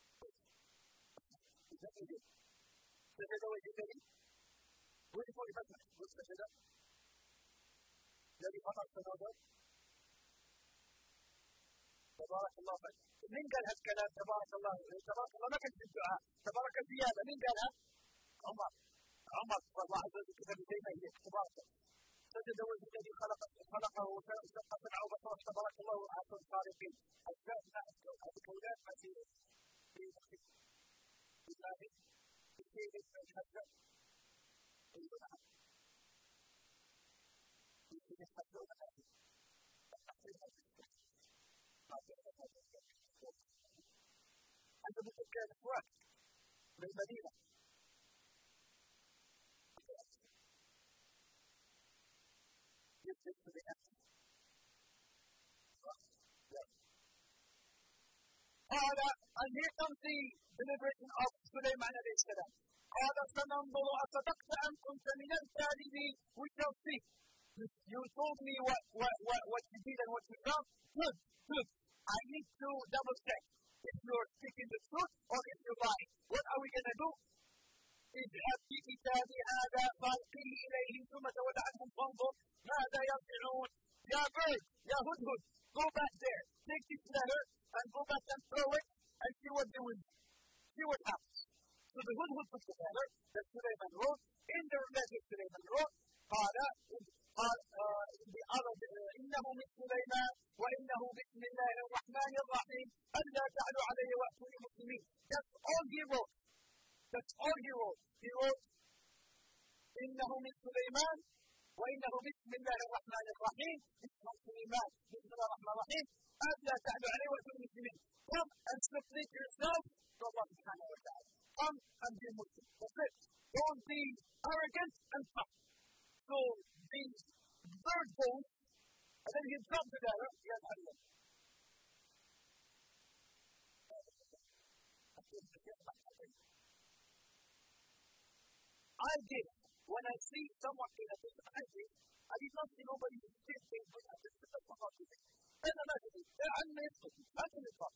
سجد وجه الليل. وين يقول يفتح؟ وين سجد؟ الذي خلق السماوات. تبارك الله فيك. من قال هالكلام تبارك الله؟ تبارك الله ما كان في الدعاء، تبارك الزيادة، من قالها؟ عمر. عمر رضي الله عنه في كتاب تيمية تبارك. سجد وجه الذي خلق خلقه وشق سمعه وبصره تبارك الله أحسن الخالقين. أجزاء الكونات ما في في في الله في شيء من الحجة. أيوة نعم. في شيء الحجة ونحن. أنت بتذكر الأسواق بالمدينة. يجب بأنت. قال and here comes the deliberation of Sulaiman alayhi salam. قال سننظر أصدقت أم كنت من الكاذبين. We shall see. You told me what, what, what, what you did and what you done. Good, good. I need to double check if you're speaking the truth or if you're lying. What are we going to do? اذهب بكتابي هذا فألقيه إليهم ثم تول عنهم فانظر ماذا يرجعون. يا bird, يا hudhud, go back there. Take this letter and go back and throw it and see what they will do. See what happens. So the hudhud took the letter that Sulaiman wrote. In the letter Sulaiman wrote, قال قال إنه من سليمان وإنه بسم الله الرحمن الرحيم ألا تعلوا علي وأتوني مسلمين. That's all he wrote. That's all he wrote. He wrote إنه من سليمان وإنه بسم الله الرحمن الرحيم. اسم سليمان بسم الله الرحمن الرحيم ألا تعلوا علي وأتوني مسلمين. Come and submit yourself to Allah subhanahu wa ta'ala. Come and be Muslim. That's it. Don't be arrogant and tough. So the bird goes, and then he dropped the letter. Yes, I know. I did. When I see someone in a different country, I did not see nobody who still came with a different country. And imagine, they're unmissed. How can you talk?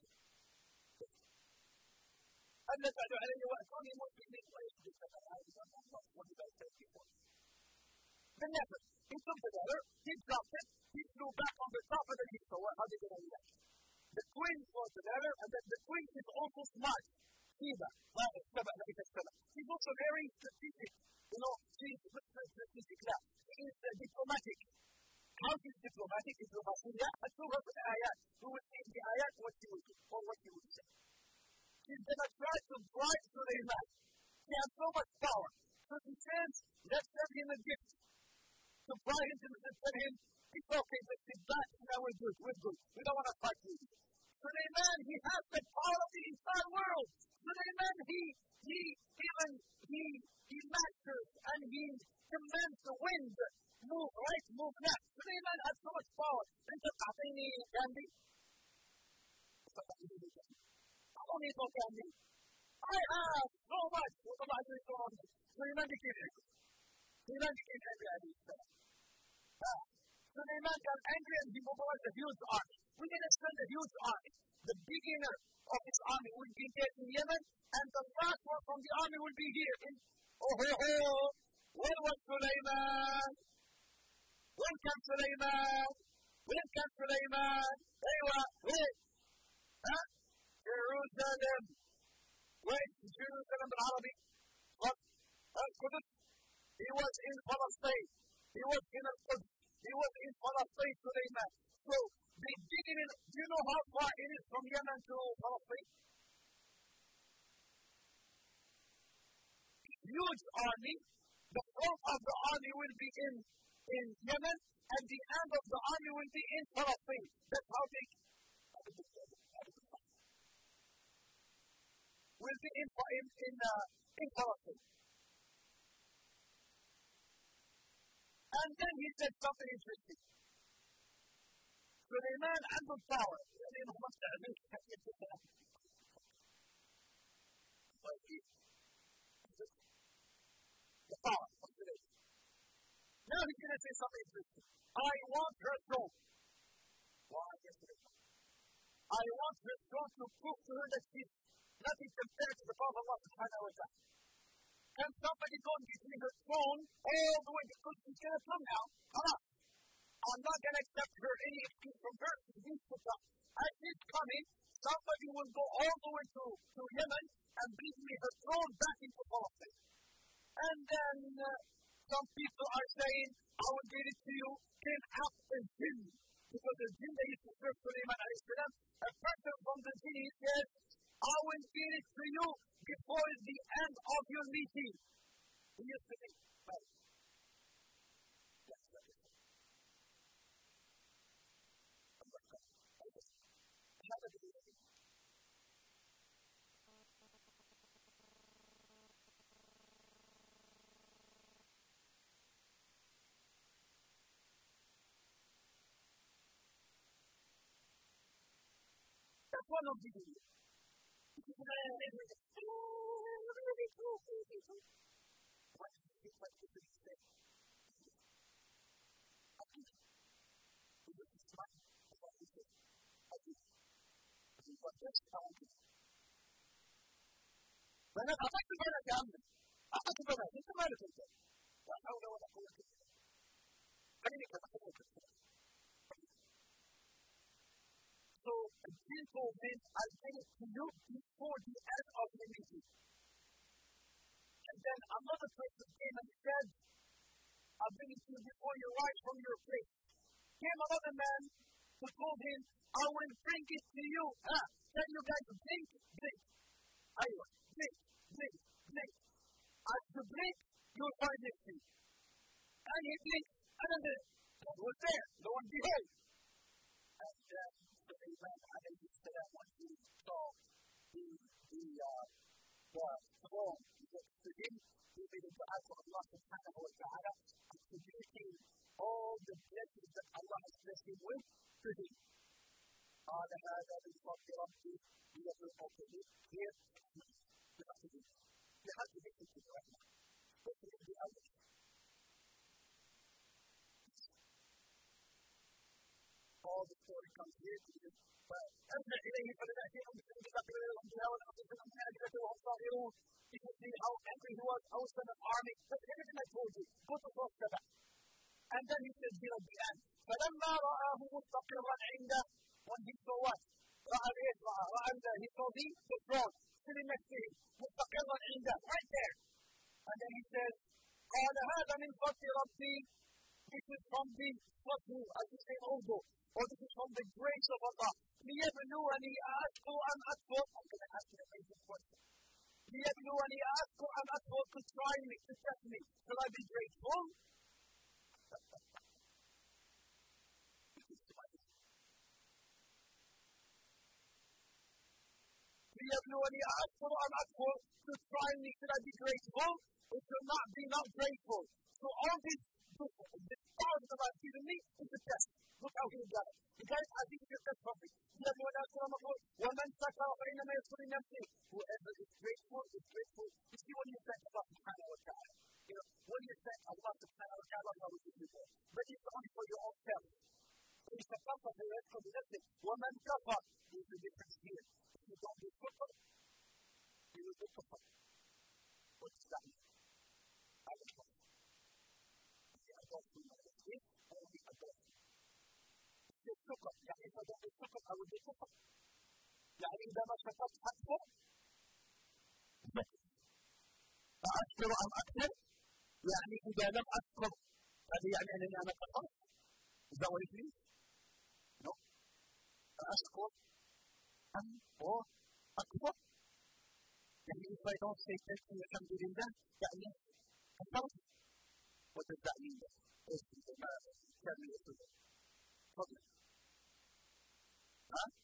ألا تعلوا علي وأتوني مسلمين ويشهد لك هذا الله what did I say before? The letter, he took the letter, he dropped it, he flew back on the top of the heap. So what, how did he react? The queen got the letter, and then the queen is also smart. Siba, Malik, Saba, Malik, Saba. He's also very strategic. You know, he's strategic. لا. He is uh, diplomatic. How is diplomatic? Diplomacia. أشوفها في الآيات. Who will see the ayat what he will do or what he will say. He's going to try to bribe Sulaiman. He has so much power. So he says, let's send him a gift. To bribe him to tell him, it's okay, but sit back, now we're good, we're good. We don't want to fight with you. Sulaiman, he has the power of the entire world. Sulaiman, he, he, even, he, he masters and he commands the wind. Move right, move left. Sulaiman has so much power. And the Qatini Gandhi. I don't need no Gandhi. I have so much. What am I doing for me? Sulaiman became angry. Sulaiman became angry at his son. Sulaiman got angry and he mobilized a huge army. We're going to send a huge army. The beginner of his army will be there in Yemen, and the last one from the army will be here in Oh ho ho! Where was Sulaiman? Welcome Sulaiman! Welcome Sulaiman! Aywa, wait! Huh? Jerusalem! Wait, Jerusalem بالعربي. What? Al-Qudus. He was in Palestine. He was in Al-Quds. He was in Palestine, Sulaiman. So, the beginning, do you know how far it is from Yemen to Palestine? Huge army. The front of the army will be in, in Yemen, and the end of the army will be in Palestine. That's how big. Will be in in in, uh, in Palestine. And then he said something interesting. Sulaiman عنده power. يعني ما ما تعمل the power of Sulaiman. Now he's going to say something interesting. I want her throne. Why yesterday? I want her throne to prove to her that she's nothing compared to the power of Allah subhanahu wa ta'ala. Can somebody go and give me her throne all the way because she's going to come now? Come on. I'm not going to accept her any excuse from her. She needs to come. As she's coming, somebody will go all the way to, to Yemen and bring me her throne back into Palestine. And then uh, some people are saying, I will give it to you, came out a jinn. Because the jinn that used to serve Sulaiman alayhi salam, a person from the jinn, he says, I will give it to you before the end of your meeting. He used to think, right. That's one of the videos. This is really cool. What do you think like this is say? I think this is smart. What you say? I think I think what this telling you. But I like to learn again. I like to learn again. It's a matter of it. I don't know what I'm going to do. I need to come up with it. So, a gentle man, I'll give it to you before the end of the meeting. And then another person came and said, I'll bring it to you before you rise from your place. Came another man who told him, I will bring it to you. Ah, tell you guys, blink, blink. Aywa, blink, blink, blink. As you blink, you'll find it to you. And he blinked, and then the one was there, lo and behold. And then, uh, Sulaiman alayhi salam, when he saw the, the, uh, the throne next to him, he made a dua to Allah subhanahu wa ta'ala, attributing all the blessings that Allah has blessed him with to him. قال هذا من فضل ربي ليبلغكم here you have to do you have to listen to right now listen to the others. All the story comes here to you. فأرجع إليه فلنأتيهم بسنجدة لهم بها ونأخذهم من أجلته وهم صاغرون. You can see how angry he was, how sent an army. That's everything I told you. Go to Surah Saba. And then he said, here at the end. فلما رآه مستقرا عنده when he saw what? رأى الإيه؟ رأى he saw the, the throne. لنفسه مستقرا عنده right there. And then he says, قال هذا من فضل ربي. This is from the fadl, as you say in Urdu, or this is from the grace of Allah. ليبلوني أشكر أم أكفر. I'm going to ask you a basic question. ليبلوني أشكر أم أكفر, to try me, to test me. Shall I be grateful? ليبلوني أشكر أم أكفر, to try me. Should I be grateful or should not be not grateful? So all this, this power that Allah has given me is a test. Look how he got it. You guys, I think it's a test for me. ليبلوني أشكر أم أكفر ومن شكر فإنما يشكر لنفسه. Whoever is grateful is grateful. You see when you thank Allah subhanahu wa ta'ala. You know, when you thank Allah subhanahu wa ta'ala, Allah will give you more. But it's only for your own self. إذا كفر فيشكر لنفسه ومن كفر. There's a difference here. If you don't do kufr, you will do kufr. What does that mean? I don't know. The adultery is only adultery. If you do kufr, يعني if I don't do kufr, I will do kufr. يعني إذا ما شكرت أكثر, فأشكر أم أكثر, يعني إذا لم أشكر, هذا يعني أنني أنا كفرت. Is that what it means? No. فأشكر أم or أكبر. يعني if I don't say thank you alhamdulillah, يعني كفرت. What does that mean? Tell me what it is. تفضل. ها?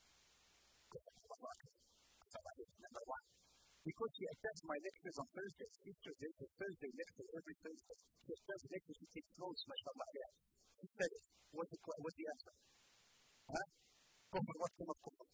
Number one. Because she attends my lectures on Thursday, Easter Day, Thursday lecture every Thursday. She attends lectures, she takes notes, mashallah. She said it. What's the, what's the answer? Huh? Kufr, what came of kufr?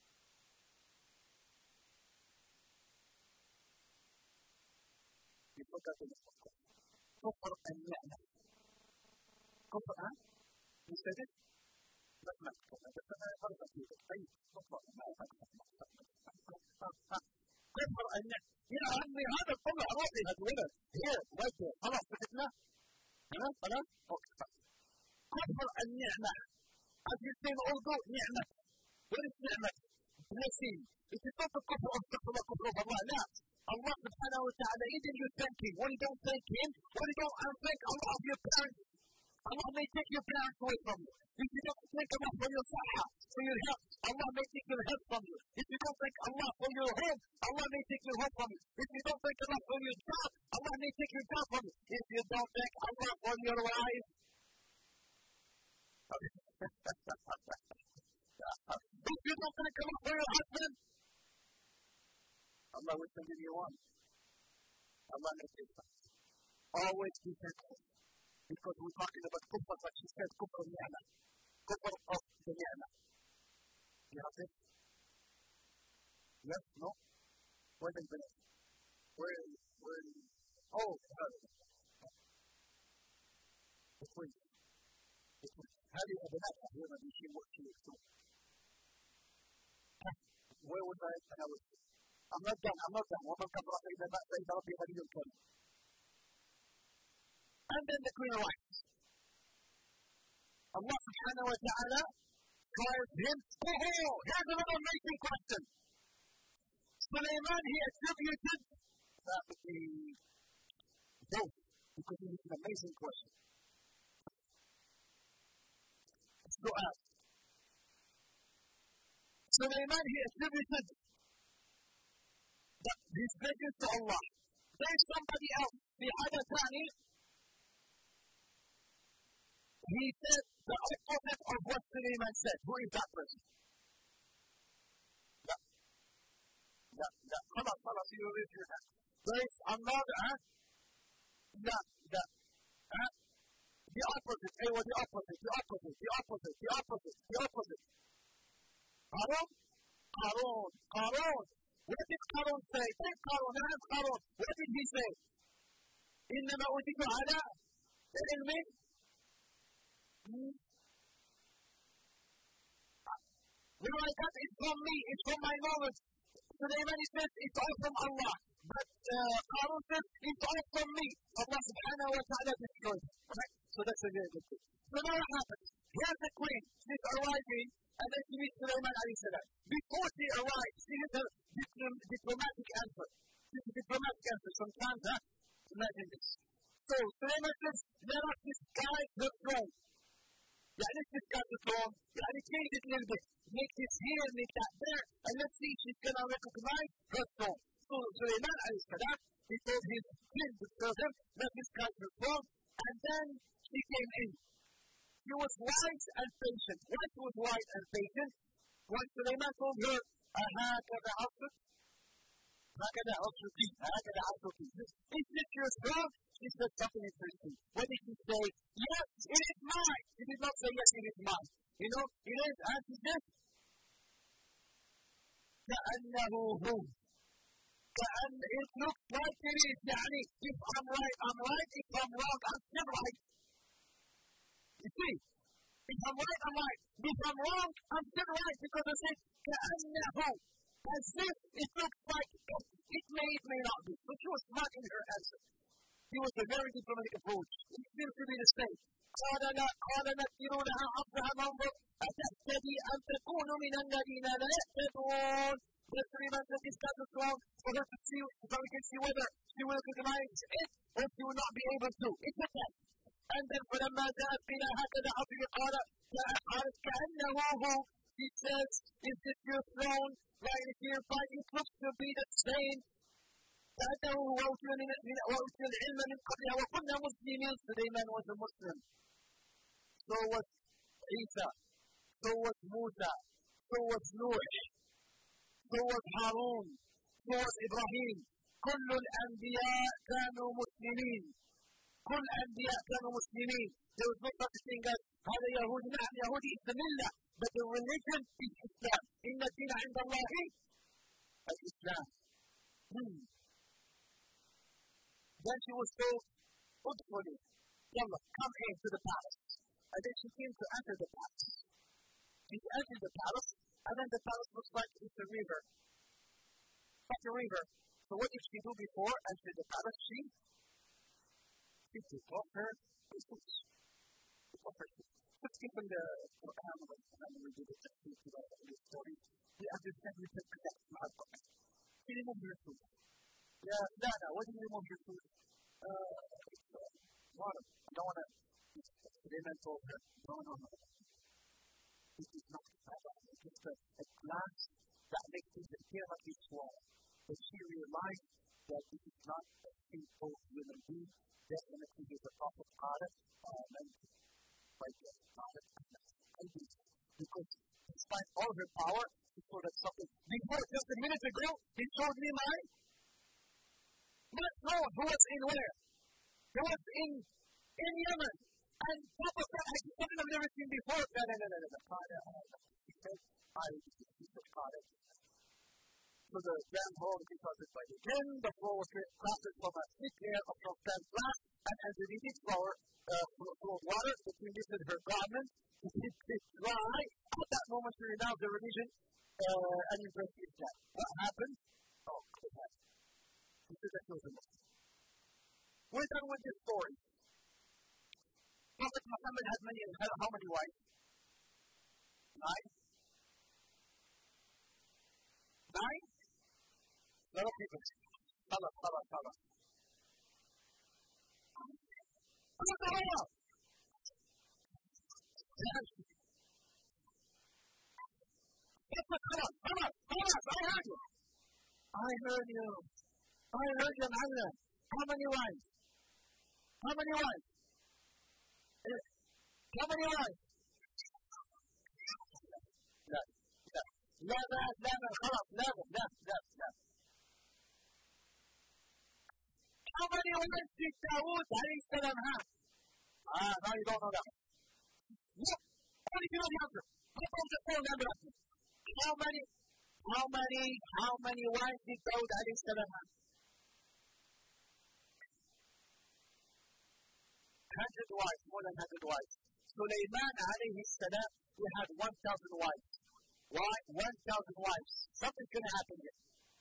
You forgot the name of kufr. Kufr al-ni'mah. Kufr, huh? You said it? Not not kufr. But I heard of you. طيب. Kufr al-ni'mah. كفر النعمة. يا عمي هذا طلع روحي هتولد. هي وجه خلاص سكتنا. ها خلاص؟ اوكي خلاص. كفر النعمة. As you say in Urdu, نعمة. What is نعمة? Blessing. It is not the kufr of the kufr of Allah. No. Allah subhanahu wa ta'ala, even you thank Him. When you don't thank Him, when you don't thank Allah of your parents, Allah may take your parents away from you. If you don't thank Allah for your saha, for your health, Allah may take your health from you. If you don't thank Allah for your home, Allah may take your home from you. If you don't thank Allah for your job, Allah may take your job from you. If you don't thank Allah for your wife, if you don't thank Allah for your husband, Allah will send you one. Allah may take that. Always be thankful. Because we're talking about kufr, like she said, kufr al-ni'mah. Kufr of the ni'mah. You have this? Yes? No? Where is it? Where is it? Where is it? Oh, between. Between. هذه أبنائها هنا بيشي وقت يكتب. Where was I? I was. I'm not done. I'm not done. ومن كفر فإذا ربي غني كريم. And then the queen writes, Allah subhanahu wa ta'ala tries him. Oh, here's another amazing question. Sulaiman, he attributed that with the both, because it is an amazing question. Let's go out. Sulaiman, he attributed that his greatness to Allah. There's somebody else, the other Thani. He said the opposite of what Sulaiman said. Who is that person? لا لا لا خلاص خلاص you raise your hand. There is another huh? لا لا huh? The opposite. أيوة the opposite. The opposite. The opposite. The opposite. The opposite. قارون قارون قارون. What did قارون say? Take قارون. نعم قارون. What did he say? إنما أوتيت على علم. Hmm? Where I got it from me, it's from my knowledge. Sulaiman says it's all from Allah. But Qarun uh, says it's all from me. Allah subhanahu wa ta'ala destroyed it. Okay? So that's a very good thing. So now what happens? here's the queen. She's arriving, and then she meets Sulaiman alayhi salam. Before she arrives, she has a diplom- diplomatic answer. She's a diplomatic answer. Sometimes, huh? Imagine this. So, Sulaiman says, let us disguise the throne. يعني let's disguise the throne. يعني change it a little bit. Make this here, make that there, and let's see if she's going to recognize her throne. So, Sulaiman alayhi salam, he told his king to serve him, let disguise her throne, and then she came in. She was wise and patient. Why she was wise and patient? When Sulaiman told her, هكذا عصرك, هكذا عصرك, هكذا عصرك. Is this your throne? She said something interesting. What did she say? Yes, it is mine. She did not say, yes, it is mine. You know, it is, and she said, كأنه هو. كأن it looks like it is. يعني, if I'm right, I'm right. If I'm wrong, I'm still right. You see, if I'm right, I'm right. If I'm wrong, I'm still right. Because I said, كأنه. As if it looks like it, it may, it may not be. But she was smart in her answer. He was a very diplomatic approach. It seems to be the same. قال لا قال نكروا لها عصرها ننظر أتهتدي أن تكون من الذين لا يهتدون. But Sulaiman said this kind of song for her to see, so we can see whether she will recognize it or she will not be able to. It's a test. And then فلما جاءت بنا هكذا عصر قال قالت كأنه هو. He says, is this your throne? Right here, but it looks to be the same. كأنه هو وأوتي العلم من قبلها وكنا مسلمين. Sulaiman was a Muslim. So was Isa. So was Musa. So was Nuh. So was Harun. So was Ibrahim. كل الأنبياء كانوا مسلمين. كل الأنبياء كانوا مسلمين. There was no such thing as هذا يهودي. نعم يهودي is the millah. But the religion is Islam. إن الدين عند الله الإسلام. Hmm. Then she was told, ادخلي. يلا, come into the palace. And then she came to enter the palace. She entered the palace, and then the palace looks like it's a river. Like a river. So what did she do before entering the palace? She, she took off her shoes. Took off her shoes. Let's keep in the Quran when we do the tafsir to the story. We understand we can connect to our Quran. She removed her shoes. Yeah, no, no, what do you remove your shoes? Uh, it's uh, water. I don't want to. Sulaiman told her, no, no, no. This is not it's just a, a glass that makes things appear like it's water. But she realized that this is not a simple human being. Definitely is a prophet Adam um, and like a prophet Adam. Because despite all her power, she showed us something. Before, just a minute ago, he showed me mine. Let's know who was in where. Who was in, in Yemen. And Papa said, I said, I've never seen before. No, no, no, no, no, no. He said, I was caught it. So the grand hall because it's like again, the floor was crafted from a thick layer of transparent glass, and as the each floor uh, full of water, between this and her garment, to keep it dry. At that moment, she renounced the religion uh, and embraced Islam. What happened? Oh, it happened. He said that she was a Muslim. We're done with this story. Prophet Muhammad had many, how many wives? Nine? Nine? A lot of people. Salah, salah, salah. Salah! Salah, salah, salah, I heard you. I heard you. I heard you, Allah. How many wives? How many wives? How many wives? لا لا لا لا لا لا خلاص لا لا لا لا. How many wives did Dawood alayhi salam have? Ah, now you don't know that. Look, only you know the answer. How come the phone number? How many, how many, how many wives did Dawood alayhi salam have? Hundred wives, more than hundred wives. Sulaiman alayhi salam, he had one thousand wives. Why? One thousand wives. Something's going to happen here.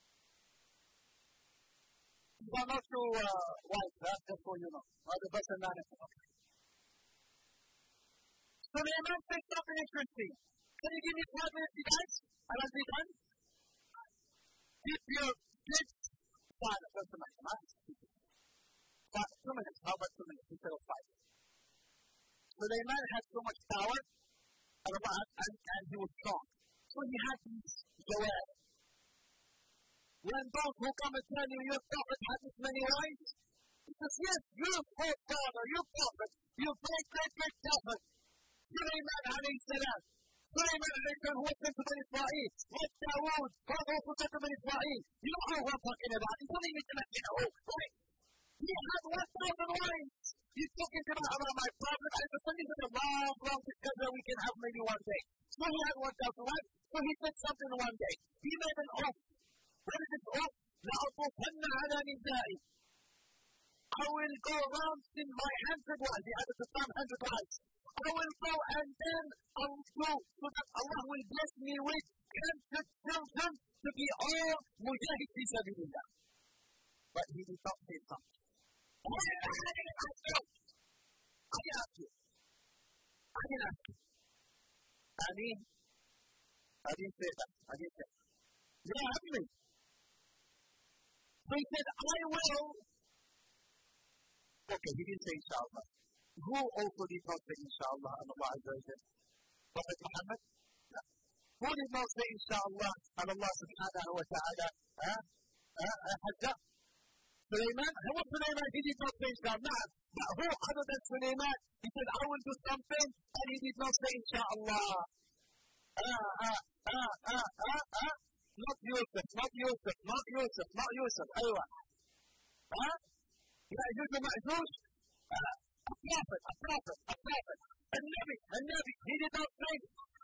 These are not true uh, wives, that's just for you know. Or the best man. Sulaiman said something interesting. Can you give me five minutes, you guys? And I'll be done. Keep your kids silent. What's the matter? Five, two minutes. How about two minutes instead of five? Sulaiman had so much power and, and, and he was strong. So he had these Jawad. When those who come and tell you your prophet had this many wives, he says, yes, your forefather, your prophet, your great, great, great prophet, Sulaiman alayhi salam. Sulaiman alayhi salam who was sent to Bani Israel. Like Dawood, God also sent to Bani Israel. You know who I'm talking about. He's only making a kid. Oh, right. He had one thousand wives. He's talking about, about my prophet. I understand this is a long, long discussion we can have maybe one day. So he had one thousand wives. So he said something one day. He made an oath. What is this oath? لَأَطُوفَنَّ عَلَى نِسَائِي. I will go around in my hundred wives. He had at the time hundred wives. I will go and then I will go so that Allah will bless me with hundred children to be all mujahid fi sabilillah. But he did not say something. I didn't ask you. I didn't ask you. I didn't ask you. I mean, I didn't say that. I didn't say that. You don't have me. So he said, I will. Okay, he didn't say inshallah. Who also did not say inshallah and Allah Azza wa Jalla? Prophet Muhammad? No. Who did not say inshallah and Allah subhanahu wa ta'ala? Huh? Huh? Hajjah? Sulaiman? Who was Sulaiman? He did not say inshallah. But who other than Sulaiman? He said, I will do something and he did not say inshallah. Ah, ah, ah, ah, ah, ah. Not Yusuf, not Yusuf, not Yusuf, not Yusuf. Aywa. Huh? Ya'juj wa Ma'juj. A prophet, a prophet, a prophet. A Nabi, a Nabi. He did not say.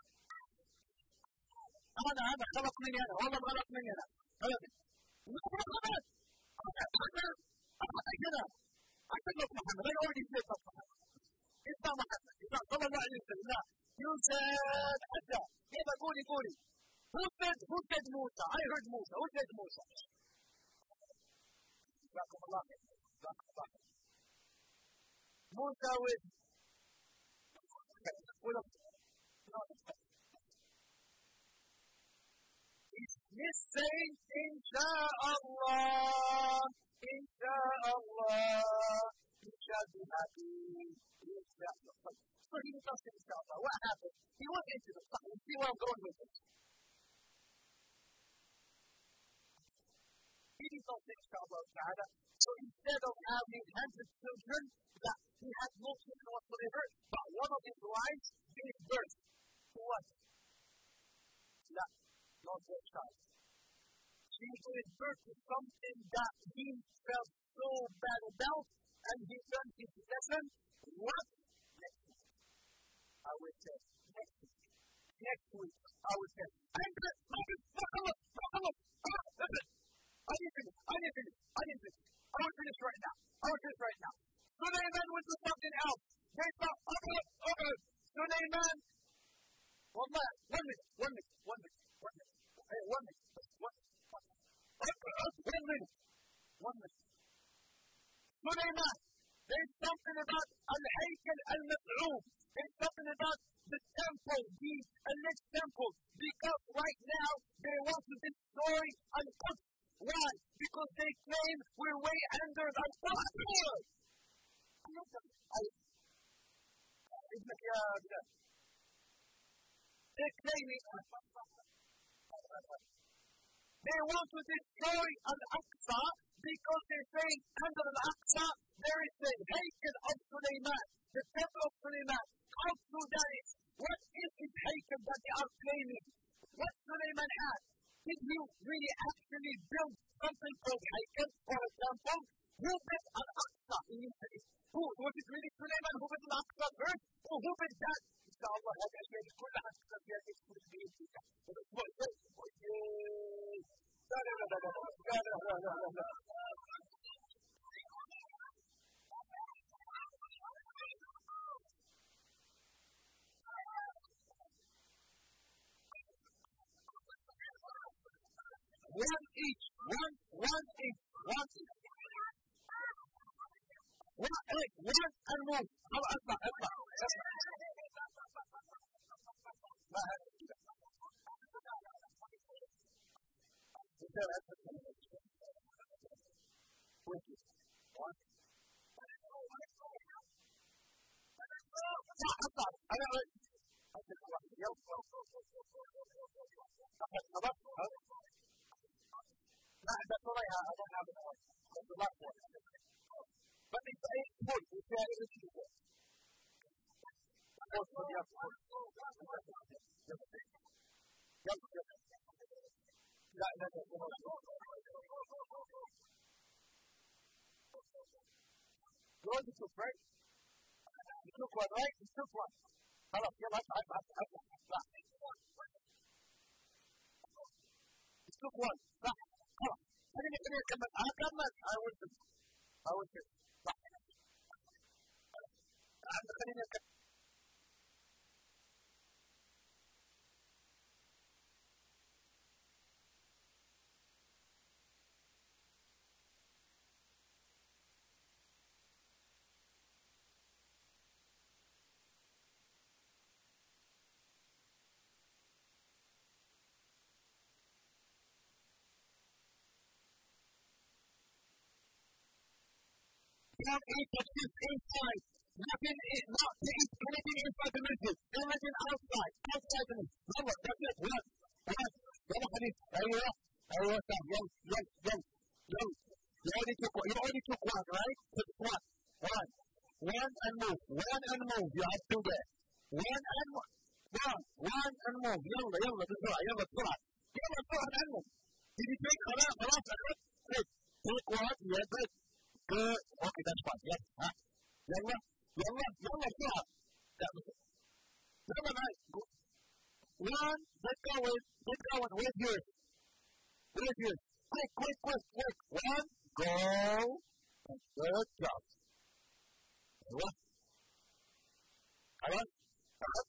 هذا هذا خلق مني أنا، والله خلق مني أنا. غلط. غلط. أكثر أكثر كذا. أكثر من محمد. أنا أوريدي سيد محمد. إنسان محمد. إنسان صلى الله عليه وسلم. لا. يوسف حتى. كيف قولي قولي. Who said, who said Musa? I heard Musa. Who said Musa? جزاكم الله خير. جزاكم الله خير. Musa with He's saying, Insha'Allah, Insha'Allah, you shall be happy, Insha'Allah. So he was not saying Insha'Allah. What happened? He went into the fight. You see where I'm going with this? He did not say Insha'Allah ta'ala. So instead of having hundred children, that he had no children whatsoever, but one of his wives gave birth to what? Not, not their child. She gave birth to something that he felt so bad about, and he learned his lesson. What? Next week. I will say, next week. Next week, I will say, I'm good, I'm good, I'm good, I'm good, listen. I didn't finish, I didn't finish, I didn't finish. I want to finish right now. I want to finish right now. Sulaiman went to something else. They thought, okay, okay, Sulaiman. One minute, one minute, one minute, one minute, one minute. Hey, one minute, one minute. One minute, one minute. Sulaiman, there's something about Al-Haykal Al-Mas'oom. There's something about the temple, the alleged temple. Because right now, they want to destroy Al-Quds. Why? Because they claim we're way under the Quds. They're claiming they want to destroy Al-Aqsa because they're saying under Al-Aqsa there is the Haykal of Sulaiman, the temple of Sulaiman. How true that is? What is this Haykal that they are claiming? What Sulaiman had? Did he really actually build something called Haykal or a temple? Who built Al-Aqsa initially? Who? Was it really Sulaiman who built Al-Aqsa first? Or who built that? Inshallah, هذا الشيء كلها تستطيع تكون بيدك. لا لا لا لا لا لا لا لا لا. One each, one, one each, one each. One, hey, one and move. How about that? have to do that. You said that's the thing. With you. One. No, I'm sorry. I got it. I said, come on. Yo. Okay, come up. No, that's what I have. I don't have it. That's the last one. But it's eight foot. You said it is two foot. That's what you have to do. Yep, yep. That, that's it. Good, you took, right? You took one, right? You took one. Hello, yeah, that's right. That's right. You took one. Stop. Come on. I didn't even come back. I come back. I was just. I was just. Stop. I'm not going to come. Not eat the fish inside. Nothing, not to eat anything inside the masjid. Everything outside. Outside the masjid. Remember, that's it. One. One. Yalla, Hadith. Aywa. Aywa, Sam. Young, young, young, young. You already took one. You already took one, right? Took one. One. One and move. One and move. You have two there. One and one. One. One and move. Yalla, yalla, بسرعة. يلا بسرعة. يلا بسرعة and move. Did you take خلاص خلاص أخذت؟ Good. Take one. Yeah, good. Good. Okay, that's fine. Yes. Huh? Yalla. Yalla. Yalla بسرعة. That was it. Number nine. One. Get going. Get going. Where's yours? Where's yours? Quick, quick, quick, quick. One. Go. Good job. What? Hello? Hello?